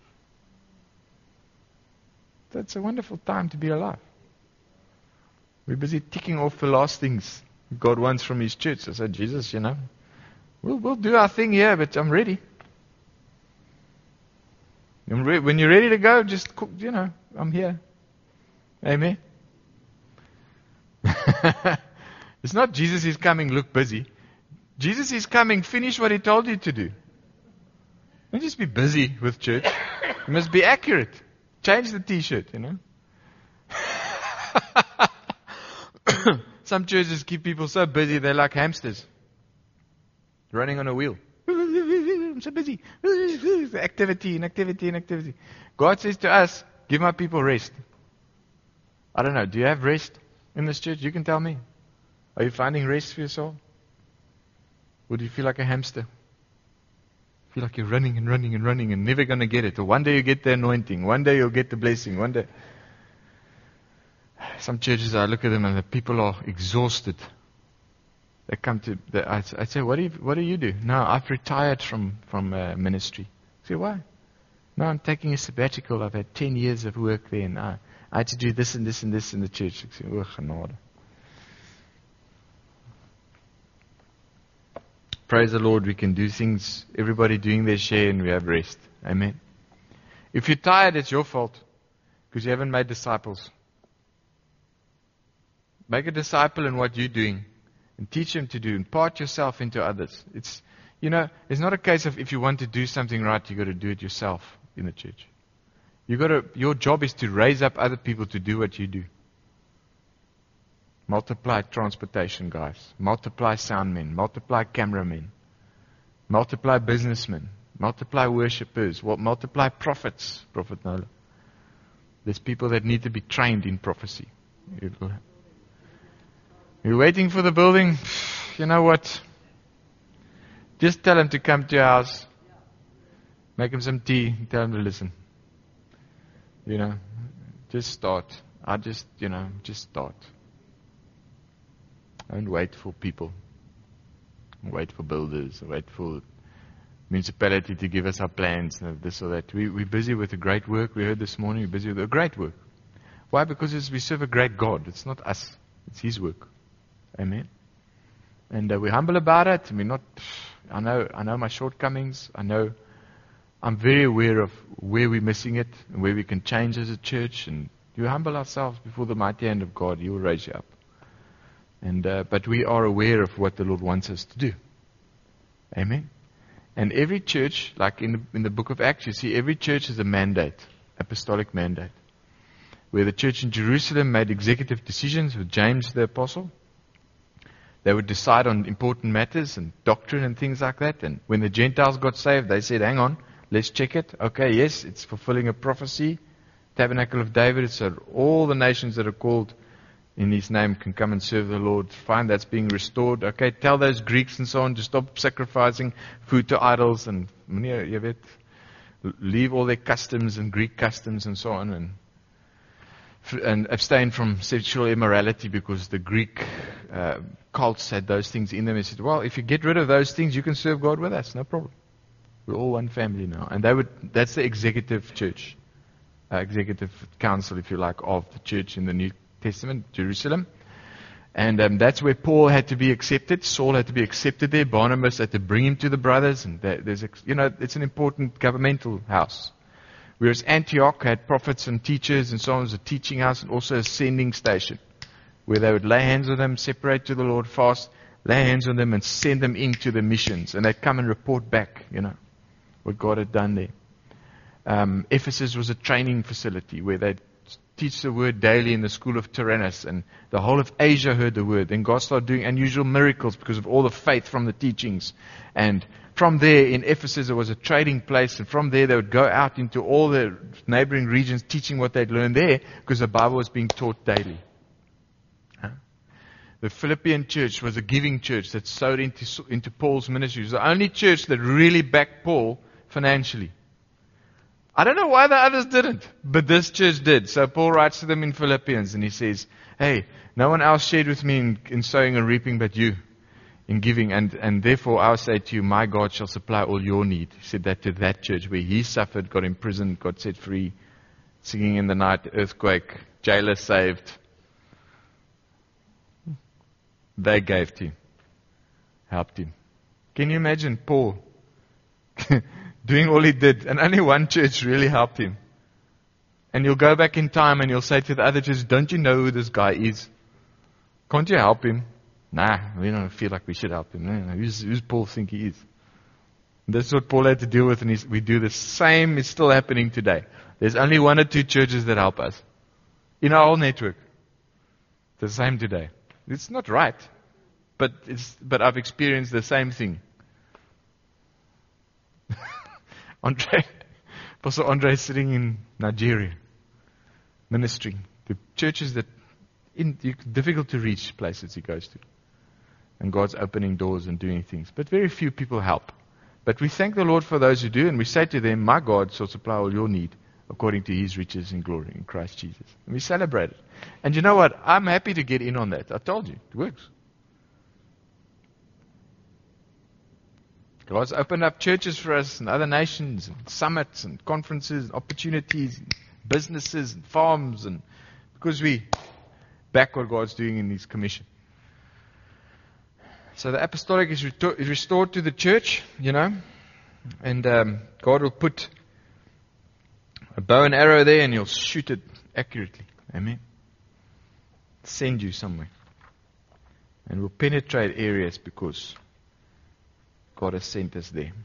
That's a wonderful time to be alive. We're busy ticking off the last things God wants from His church. I said, Jesus, you know, we'll, we'll do our thing here, but I'm ready. I'm re- when you're ready to go, just, cook, you know, I'm here. Amen. It's not Jesus is coming, look busy. Jesus is coming, finish what He told you to do. Don't just be busy with church. You must be accurate. Change the t-shirt, you know. Some churches keep people so busy, they're like hamsters. Running on a wheel. I'm so busy. Activity and activity and activity. God says to us, give my people rest. I don't know, do you have rest in this church? You can tell me. Are you finding rest for your soul? Or do you feel like a hamster? Feel like you're running and running and running and never going to get it. Or one day you get the anointing. One day you'll get the blessing. One day. Some churches, I look at them and the people are exhausted. They come to, the, I, I say, what do you, what do you do? No, I've retired from, from uh, ministry. I say, why? No, I'm taking a sabbatical. I've had ten years of work there and I, I had to do this and this and this in the church. I say, oh, genade. Praise the Lord, we can do things, everybody doing their share, and we have rest. Amen. If you're tired, it's your fault, because you haven't made disciples. Make a disciple in what you're doing, and teach him to do, and part yourself into others. It's, you know, it's not a case of if you want to do something right, you've got to do it yourself in the church. You got to, your job is to raise up other people to do what you do. Multiply transportation guys. Multiply soundmen. Multiply cameramen. Multiply businessmen. Multiply worshippers. Multiply prophets. Prophet Nola. There's people that need to be trained in prophecy. You're waiting for the building? You know what? Just tell him to come to your house. Make him some tea. Tell him to listen. You know, just start. I just, you know, just start. Don't wait for people. Wait for builders. Wait for municipality to give us our plans and this or that. We, we're busy with a great work. We heard this morning we're busy with a great work. Why? Because it's, we serve a great God. It's not us. It's His work. Amen. And uh, we're humble about it. We're not. I know. I know my shortcomings. I know. I'm very aware of where we're missing it and where we can change as a church. And you humble ourselves before the mighty hand of God, He will raise you up. And uh, but we are aware of what the Lord wants us to do. Amen. And every church, like in the, in the book of Acts, you see every church has a mandate, apostolic mandate, where the church in Jerusalem made executive decisions with James the apostle. They would decide on important matters and doctrine and things like that. And when the Gentiles got saved, they said, hang on, let's check it. Okay, yes, it's fulfilling a prophecy. Tabernacle of David, so all the nations that are called in His name can come and serve the Lord. Fine, that's being restored. Okay, tell those Greeks and so on to stop sacrificing food to idols and leave all their customs and Greek customs and so on, and and abstain from sexual immorality, because the Greek uh, cults had those things in them. They said, well, if you get rid of those things, you can serve God with us, no problem. We're all one family now. And they would. That's the executive church, uh, executive council, if you like, of the church in the New Testament, Jerusalem. And um, that's where Paul had to be accepted. Saul had to be accepted there. Barnabas had to bring him to the brothers. And there, there's, a, you know, it's an important governmental house. Whereas Antioch had prophets and teachers and so on. It was a teaching house and also a sending station, where they would lay hands on them, separate to the Lord, fast, lay hands on them and send them into the missions. And they'd come and report back, you know, what God had done there. Um, Ephesus was a training facility where they'd teach the word daily in the school of Tyrannus, and the whole of Asia heard the word. Then God started doing unusual miracles because of all the faith from the teachings. And from there, in Ephesus, there was a trading place, and from there they would go out into all the neighboring regions teaching what they'd learned there, because the Bible was being taught daily. Huh? The Philippian church was a giving church that sowed into, into Paul's ministry. It was the only church that really backed Paul financially. I don't know why the others didn't, but this church did. So Paul writes to them in Philippians, and he says, hey, no one else shared with me in, in sowing and reaping but you, in giving. And, and therefore I will say to you, my God shall supply all your need. He said that to that church where he suffered, got imprisoned, got set free, singing in the night, earthquake, jailer saved. They gave to him, helped him. Can you imagine Paul doing all he did, and only one church really helped him? And you'll go back in time and you'll say to the other church, don't you know who this guy is? Can't you help him? Nah, we don't feel like we should help him. No, no, who's, who's Paul think he is? And that's what Paul had to deal with, and he's, we do the same. It's still happening today. There's only one or two churches that help us in our whole network. The same today. It's not right, but it's but I've experienced the same thing. Andre, Apostle Andre is sitting in Nigeria, ministering to churches that in difficult to reach places he goes to, and God's opening doors and doing things. But very few people help. But we thank the Lord for those who do, and we say to them, my God shall supply all your need according to His riches in glory in Christ Jesus. And we celebrate it. And you know what? I'm happy to get in on that. I told you, it works. God's opened up churches for us in other nations, and summits and conferences, and opportunities, and businesses and farms, and because we back what God's doing in His commission. So the apostolic is, retor- is restored to the church, you know, and um, God will put a bow and arrow there, and He'll shoot it accurately. Amen. Send you somewhere, and we'll penetrate areas because God has sent us there.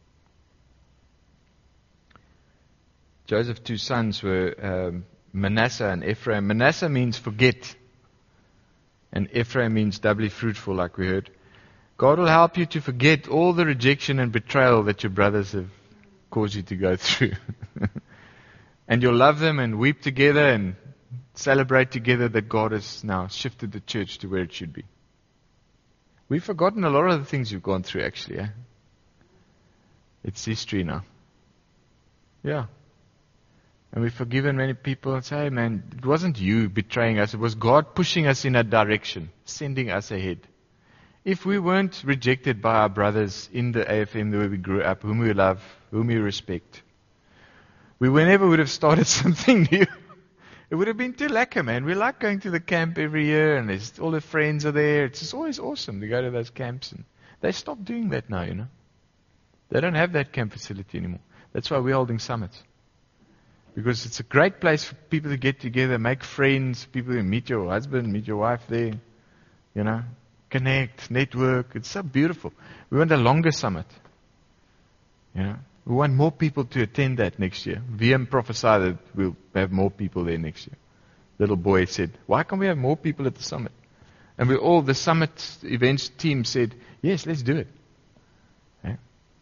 Joseph's two sons were um, Manasseh and Ephraim. Manasseh means forget, and Ephraim means doubly fruitful, like we heard. God will help you to forget all the rejection and betrayal that your brothers have caused you to go through. And you'll love them and weep together and celebrate together that God has now shifted the church to where it should be. We've forgotten a lot of the things you've gone through, actually. Eh? It's history now. Yeah. And we've forgiven many people and say, hey man, it wasn't you betraying us. It was God pushing us in a direction, sending us ahead. If we weren't rejected by our brothers in the A F M the way we grew up, whom we love, whom we respect, we never would have started something new. It would have been too lekker, man. We like going to the camp every year, and there's, all the friends are there. It's just always awesome to go to those camps. And they stopped doing that now, you know. They don't have that camp facility anymore. That's why we're holding summits. Because it's a great place for people to get together, make friends, people who meet your husband, meet your wife there, you know, connect, network. It's so beautiful. We want a longer summit, you know. We want more people to attend that next year. V M prophesied that we'll have more people there next year. Little boy said, why can't we have more people at the summit? And we all, the summit events team said, yes, let's do it. Yeah.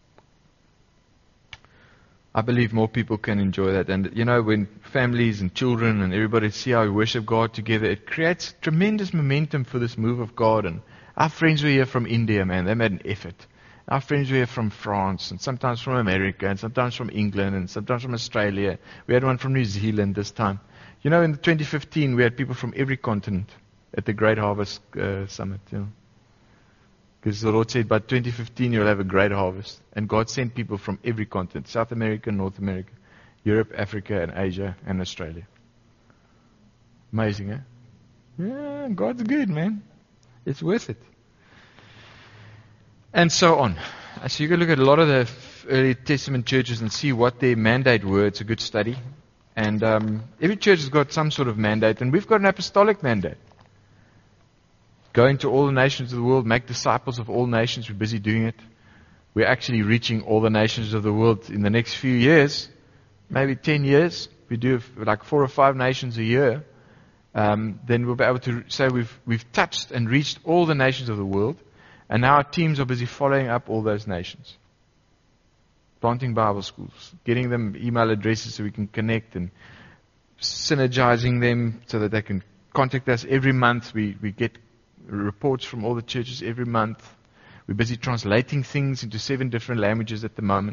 I believe more people can enjoy that. And, you know, when families and children and everybody see how we worship God together, it creates tremendous momentum for this move of God. And our friends were here from India, man. They made an effort. Our friends were here from France, and sometimes from America, and sometimes from England, and sometimes from Australia. We had one from New Zealand this time. You know, in twenty fifteen, we had people from every continent at the Great Harvest uh, Summit. You know, because the Lord said, by twenty fifteen, you'll have a great harvest. And God sent people from every continent: South America, North America, Europe, Africa, and Asia, and Australia. Amazing, eh? Yeah, God's good, man. It's worth it. And so on. So you can look at a lot of the early Testament churches and see what their mandate were. It's a good study. And um, every church has got some sort of mandate. And we've got an apostolic mandate. Go into all the nations of the world, make disciples of all nations. We're busy doing it. We're actually reaching all the nations of the world in the next few years. maybe ten years, we do like four or five nations a year, um, then we'll be able to say we've, we've touched and reached all the nations of the world, and now our teams are busy following up all those nations. Planting Bible schools, getting them email addresses so we can connect, and synergizing them so that they can contact us every month. We, we get reports from all the churches every month. We're busy translating things into seven different languages at the moment.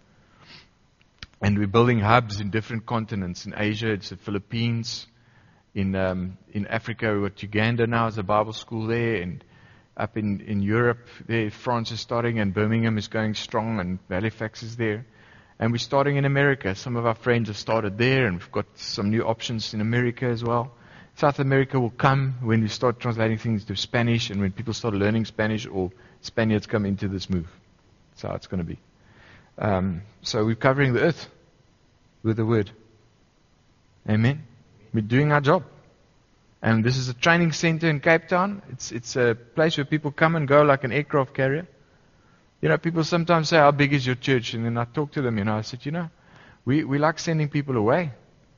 And we're building hubs in different continents. In Asia, it's the Philippines. In um, in Africa, we've got Uganda now as a Bible school there. And up in, in Europe, there, France is starting, and Birmingham is going strong, and Halifax is there. And we're starting in America. Some of our friends have started there, and we've got some new options in America as well. South America will come when we start translating things to Spanish, and when people start learning Spanish, or Spaniards come into this move. That's how it's going to be. Um, so we're covering the earth with the word. Amen. We're doing our job. And this is a training center in Cape Town. It's it's a place where people come and go like an aircraft carrier. You know, people sometimes say, how big is your church? And then I talk to them, you know, I said, you know, we, we like sending people away.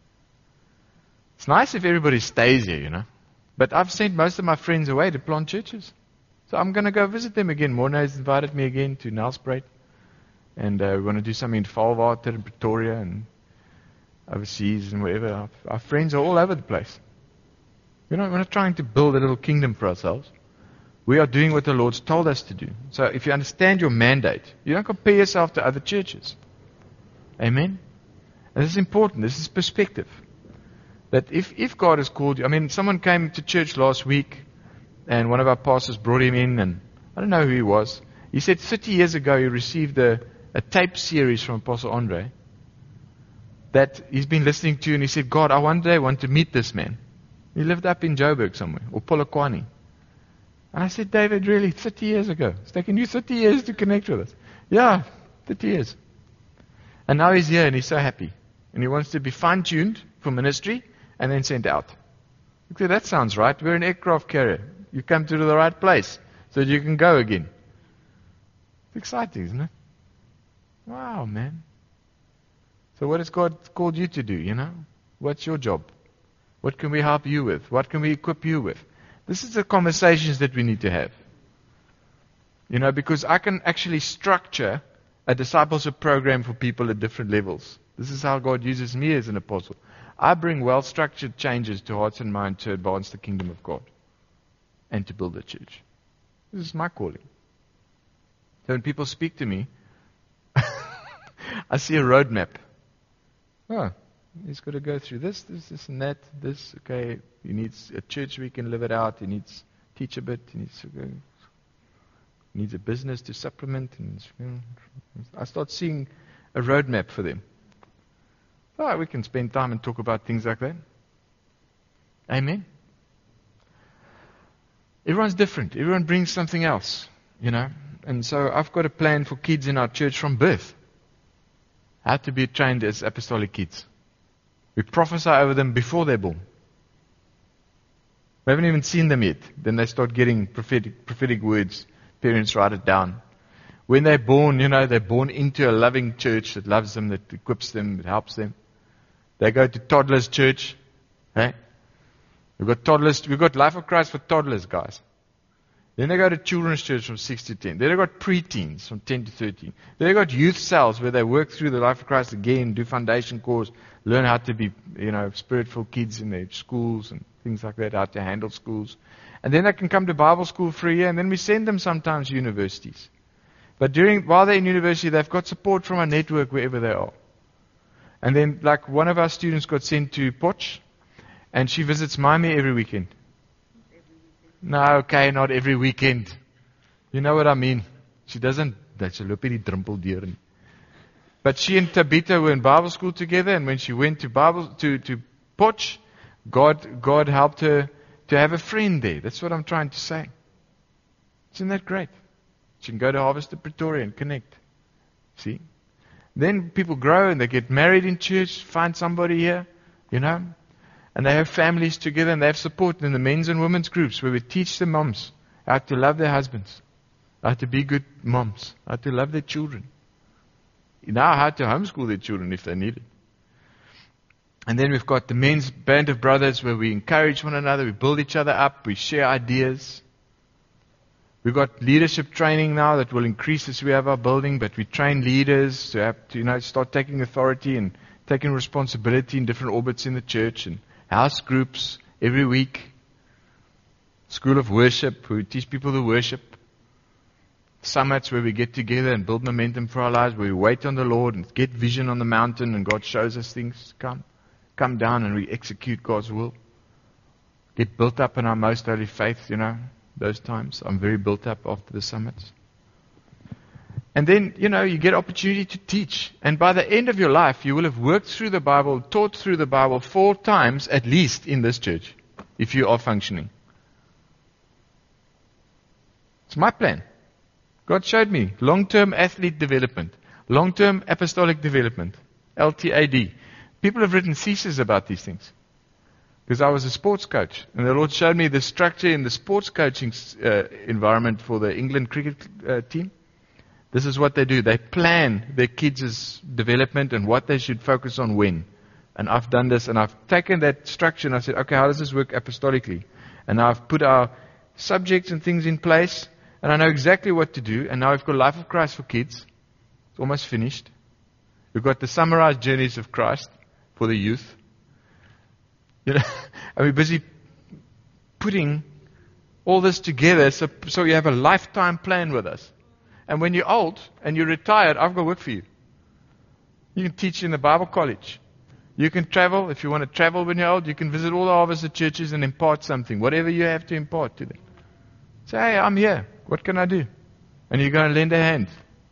It's nice if everybody stays here, you know. But I've sent most of my friends away to plant churches. So I'm going to go visit them again. Morna has invited me again to Nelspruit. And uh, we want to do something in Falwater and Pretoria and overseas and wherever. Our, our friends are all over the place. You know, we're not trying to build a little kingdom for ourselves. We are doing what the Lord's told us to do. So if you understand your mandate, you don't compare yourself to other churches. Amen? And this is important. This is perspective. That if, if God has called you, I mean, someone came to church last week, and one of our pastors brought him in, and I don't know who he was. He said thirty years ago he received a, a tape series from Apostle Andre that he's been listening to, and he said, God, I one day want to meet this man. He lived up in Joburg somewhere, or Polokwane. And I said, David, really, thirty years ago? It's taken you thirty years to connect with us. Yeah, thirty years. And now he's here, and he's so happy. And he wants to be fine-tuned for ministry, and then sent out. Okay, that sounds right. We're an aircraft carrier. You come to the right place so that you can go again. It's exciting, isn't it? Wow, man. So what has God called you to do, you know? What's your job? What can we help you with? What can we equip you with? This is the conversations that we need to have. You know, because I can actually structure a discipleship program for people at different levels. This is how God uses me as an apostle. I bring well-structured changes to hearts and minds to advance the kingdom of God and to build a church. This is my calling. So when people speak to me, I see a roadmap. Oh, he's got to go through this, this, this, and that, this. Okay, he needs a church where he can live it out. He needs to teach a bit. He needs to go. He needs a business to supplement. And you know, I start seeing a roadmap for them. Oh, we can spend time and talk about things like that. Amen. Everyone's different. Everyone brings something else, you know. And so I've got a plan for kids in our church from birth. How to be trained as apostolic kids. We prophesy over them before they're born. We haven't even seen them yet. Then they start getting prophetic, prophetic words. Parents write it down. When they're born, you know, they're born into a loving church that loves them, that equips them, that helps them. They go to toddlers church. Hey? We've got toddlers. We've got Life of Christ for toddlers, guys. Then they go to children's church from six to ten. Then they've got preteens from ten to thirteen. Then they've got youth cells where they work through the Life of Christ again, do foundation course, learn how to be, you know, spirit-filled kids in their schools and things like that, how to handle schools. And then they can come to Bible school for a year, and then we send them sometimes to universities. But during, while they're in university, they've got support from our network wherever they are. And then, like, one of our students got sent to Potch, and she visits Miami every weekend. Every weekend. No, okay, not every weekend. You know what I mean? She doesn't, that's a lopie drumpel deer. But she and Tabitha were in Bible school together, and when she went to Bible to, to Potch, God, God helped her to have a friend there. That's what I'm trying to say. Isn't that great? She can go to Harvester Pretoria and connect. See? Then people grow and they get married in church, find somebody here, you know, and they have families together and they have support in the men's and women's groups where we teach the moms how to love their husbands, how to be good moms, how to love their children. Now how to homeschool their children if they need it. And then we've got the men's band of brothers where we encourage one another, we build each other up, we share ideas. We've got leadership training now that will increase as we have our building, but we train leaders to have to, you know, start taking authority and taking responsibility in different orbits in the church, and house groups every week. School of worship, where we teach people to worship. Summits where we get together and build momentum for our lives, where we wait on the Lord and get vision on the mountain and God shows us things. Come, come down and we execute God's will. Get built up in our most holy faith, you know. Those times. I'm very built up after the summits. And then, you know, you get opportunity to teach. And by the end of your life, you will have worked through the Bible, taught through the Bible four times at least in this church, if you are functioning. It's my plan. God showed me long-term athlete development, long-term apostolic development, L T A D. People have written theses about these things. Because I was a sports coach, and the Lord showed me the structure in the sports coaching uh, environment for the England cricket uh, team. This is what they do. They plan their kids' development and what they should focus on when. And I've done this, and I've taken that structure and I said, okay, how does this work apostolically? And now I've put our subjects and things in place, and I know exactly what to do. And now we've got Life of Christ for kids. It's almost finished. We've got the summarized journeys of Christ for the youth. You know, and we're busy putting all this together so, so you have a lifetime plan with us. And when you're old and you're retired, I've got work for you. You can teach in the Bible college. You can travel. If you want to travel when you're old, you can visit all the harvester churches and impart something, whatever you have to impart to them. Say, hey, I'm here. What can I do? And you're going to lend a hand.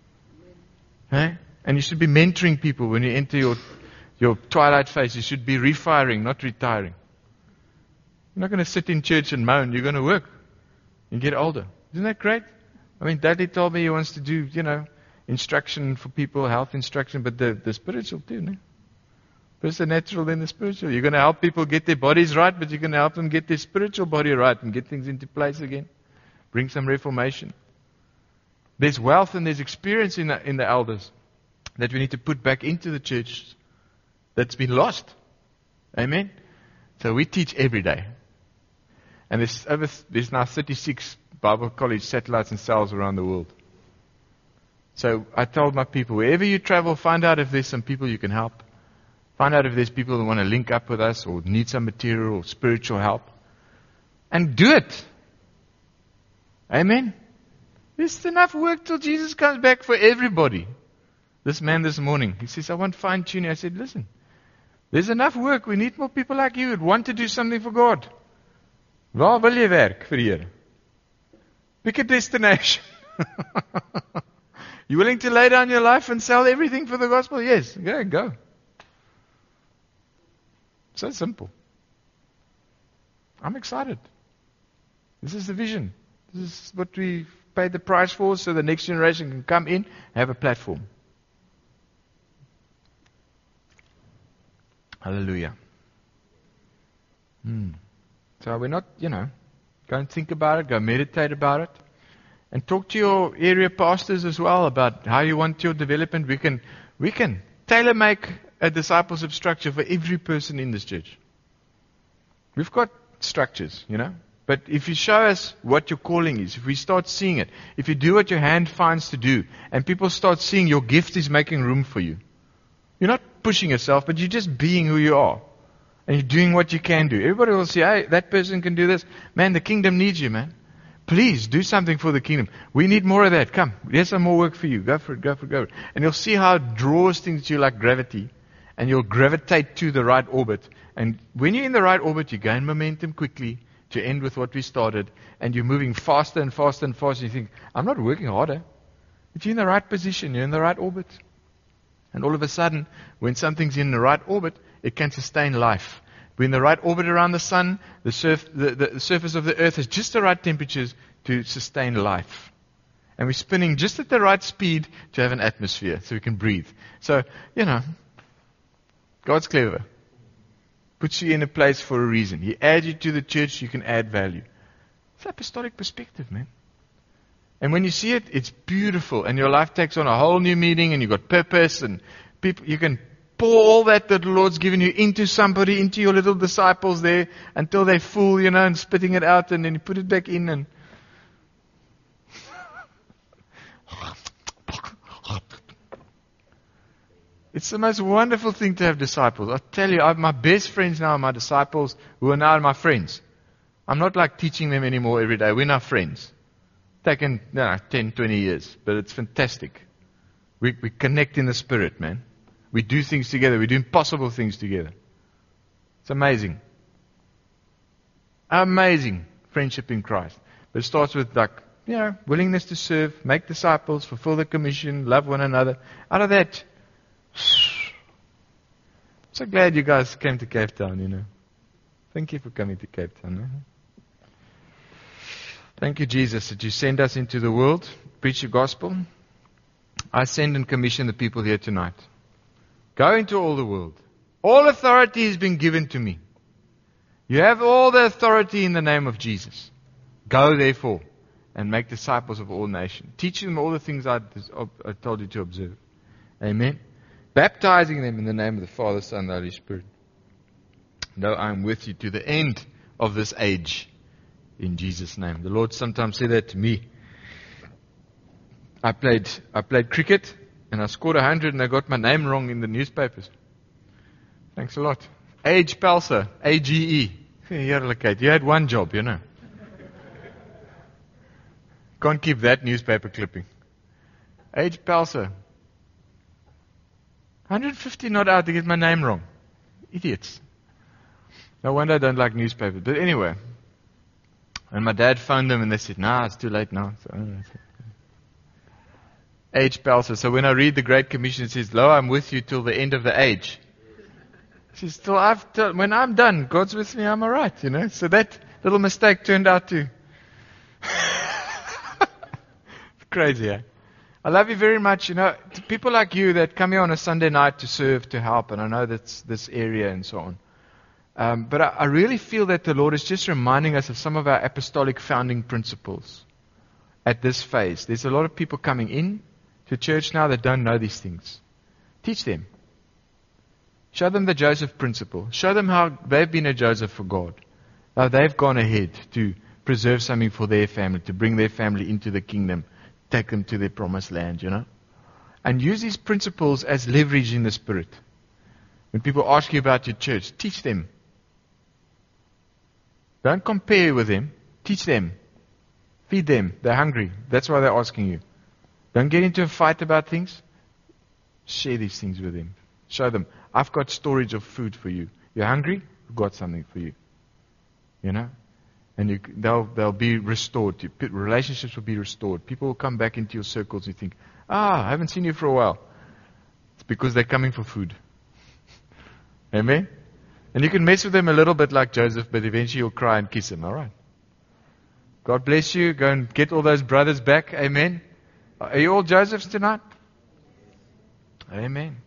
Hey? And you should be mentoring people when you enter your Your twilight phase. You should be refiring, not retiring. You're not going to sit in church and moan. You're going to work and get older. Isn't that great? I mean, Daddy told me he wants to do, you know, instruction for people, health instruction, but the, the spiritual too, no? First the natural, then the spiritual. You're going to help people get their bodies right, but you're going to help them get their spiritual body right and get things into place again. Bring some reformation. There's wealth and there's experience in the, in the elders that we need to put back into the church that's been lost. Amen? So we teach every day. And there's, over, there's now thirty-six Bible college satellites and cells around the world. So I told my people, wherever you travel, find out if there's some people you can help. Find out if there's people who want to link up with us or need some material or spiritual help. And do it. Amen? There's enough work till Jesus comes back for everybody. This man this morning, he says, I want fine-tuning. I said, listen, there's enough work. We need more people like you who want to do something for God. Waar wil jy werk vir die Here? Pick a destination. You willing to lay down your life and sell everything for the gospel? Yes. Go, go. So simple. I'm excited. This is the vision. This is what we paid the price for, so the next generation can come in and have a platform. Hallelujah. Hmm. So we're not, you know, go and think about it, go meditate about it. And talk to your area pastors as well about how you want your development. We can we can tailor make a discipleship structure for every person in this church. We've got structures, you know. But if you show us what your calling is, if we start seeing it, if you do what your hand finds to do, and people start seeing your gift is making room for you. You're not pushing yourself, but you're just being who you are. And you're doing what you can do. Everybody will say, hey, that person can do this. Man, the kingdom needs you, man. Please do something for the kingdom. We need more of that. Come, there's some more work for you. Go for it, go for it, go for it. And you'll see how it draws things to you like gravity. And you'll gravitate to the right orbit. And when you're in the right orbit, you gain momentum quickly to end with what we started. And you're moving faster and faster and faster. You think, I'm not working harder. But you're in the right position. You're in the right orbit. And all of a sudden, when something's in the right orbit, it can sustain life. We're in the right orbit around the sun. The, surf, the, the, the surface of the earth has just the right temperatures to sustain life. And we're spinning just at the right speed to have an atmosphere so we can breathe. So, you know, God's clever. Puts you in a place for a reason. He adds you to the church, you can add value. It's apostolic perspective, man. And when you see it, it's beautiful. And your life takes on a whole new meaning and you've got purpose and people, you can pour all that that the Lord's given you into somebody, into your little disciples there, until they're full, you know, and spitting it out, and then you put it back in, and it's the most wonderful thing to have disciples. I tell you, I, my best friends now are my disciples, who are now my friends. I'm not like teaching them anymore every day. We're now friends. Taken no, ten, twenty years, but it's fantastic. We, we connect in the Spirit, man. We do things together. We do impossible things together. It's amazing. Amazing friendship in Christ. But it starts with like, you know, willingness to serve, make disciples, fulfill the commission, love one another. Out of that, so glad you guys came to Cape Town, you know. Thank you for coming to Cape Town. Eh? Thank you, Jesus, that you send us into the world, preach your gospel. I send and commission the people here tonight. Go into all the world. All authority has been given to me. You have all the authority in the name of Jesus. Go, therefore, and make disciples of all nations. Teach them all the things I, I told you to observe. Amen. Baptizing them in the name of the Father, Son, and the Holy Spirit. No, I am with you to the end of this age. In Jesus' name. The Lord sometimes said that to me. I played I played cricket and I scored a hundred and I got my name wrong in the newspapers. Thanks a lot. Age Pelser, A G E. Heerlikheid. You had one job, you know. Can't keep that newspaper clipping. Age Pelser. one hundred fifty not out to get my name wrong. Idiots. No wonder I don't like newspapers. But anyway. And my dad phoned them and they said, nah, it's too late now. So, age Pelser. So when I read the Great Commission, it says, lo, I'm with you till the end of the age. It says, till I've till, when I'm done, God's with me, I'm all right, you know. So that little mistake turned out to... Crazy, eh? I love you very much. You know, to people like you that come here on a Sunday night to serve, to help, and I know that's this area and so on. Um, but I, I really feel that the Lord is just reminding us of some of our apostolic founding principles at this phase. There's a lot of people coming in to church now that don't know these things. Teach them. Show them the Joseph principle. Show them how they've been a Joseph for God. How they've gone ahead to preserve something for their family, to bring their family into the kingdom, take them to their promised land, you know. And use these principles as leverage in the Spirit. When people ask you about your church, teach them. Don't compare with them. Teach them. Feed them. They're hungry. That's why they're asking you. Don't get into a fight about things. Share these things with them. Show them, I've got storage of food for you. You're hungry? I've got something for you. You know? And you, they'll, they'll be restored. Relationships will be restored. People will come back into your circles. You think, ah, I haven't seen you for a while. It's because they're coming for food. Amen? And you can mess with them a little bit like Joseph, but eventually you'll cry and kiss him. All right? God bless you. Go and get all those brothers back. Amen? Are you all Josephs tonight? Amen.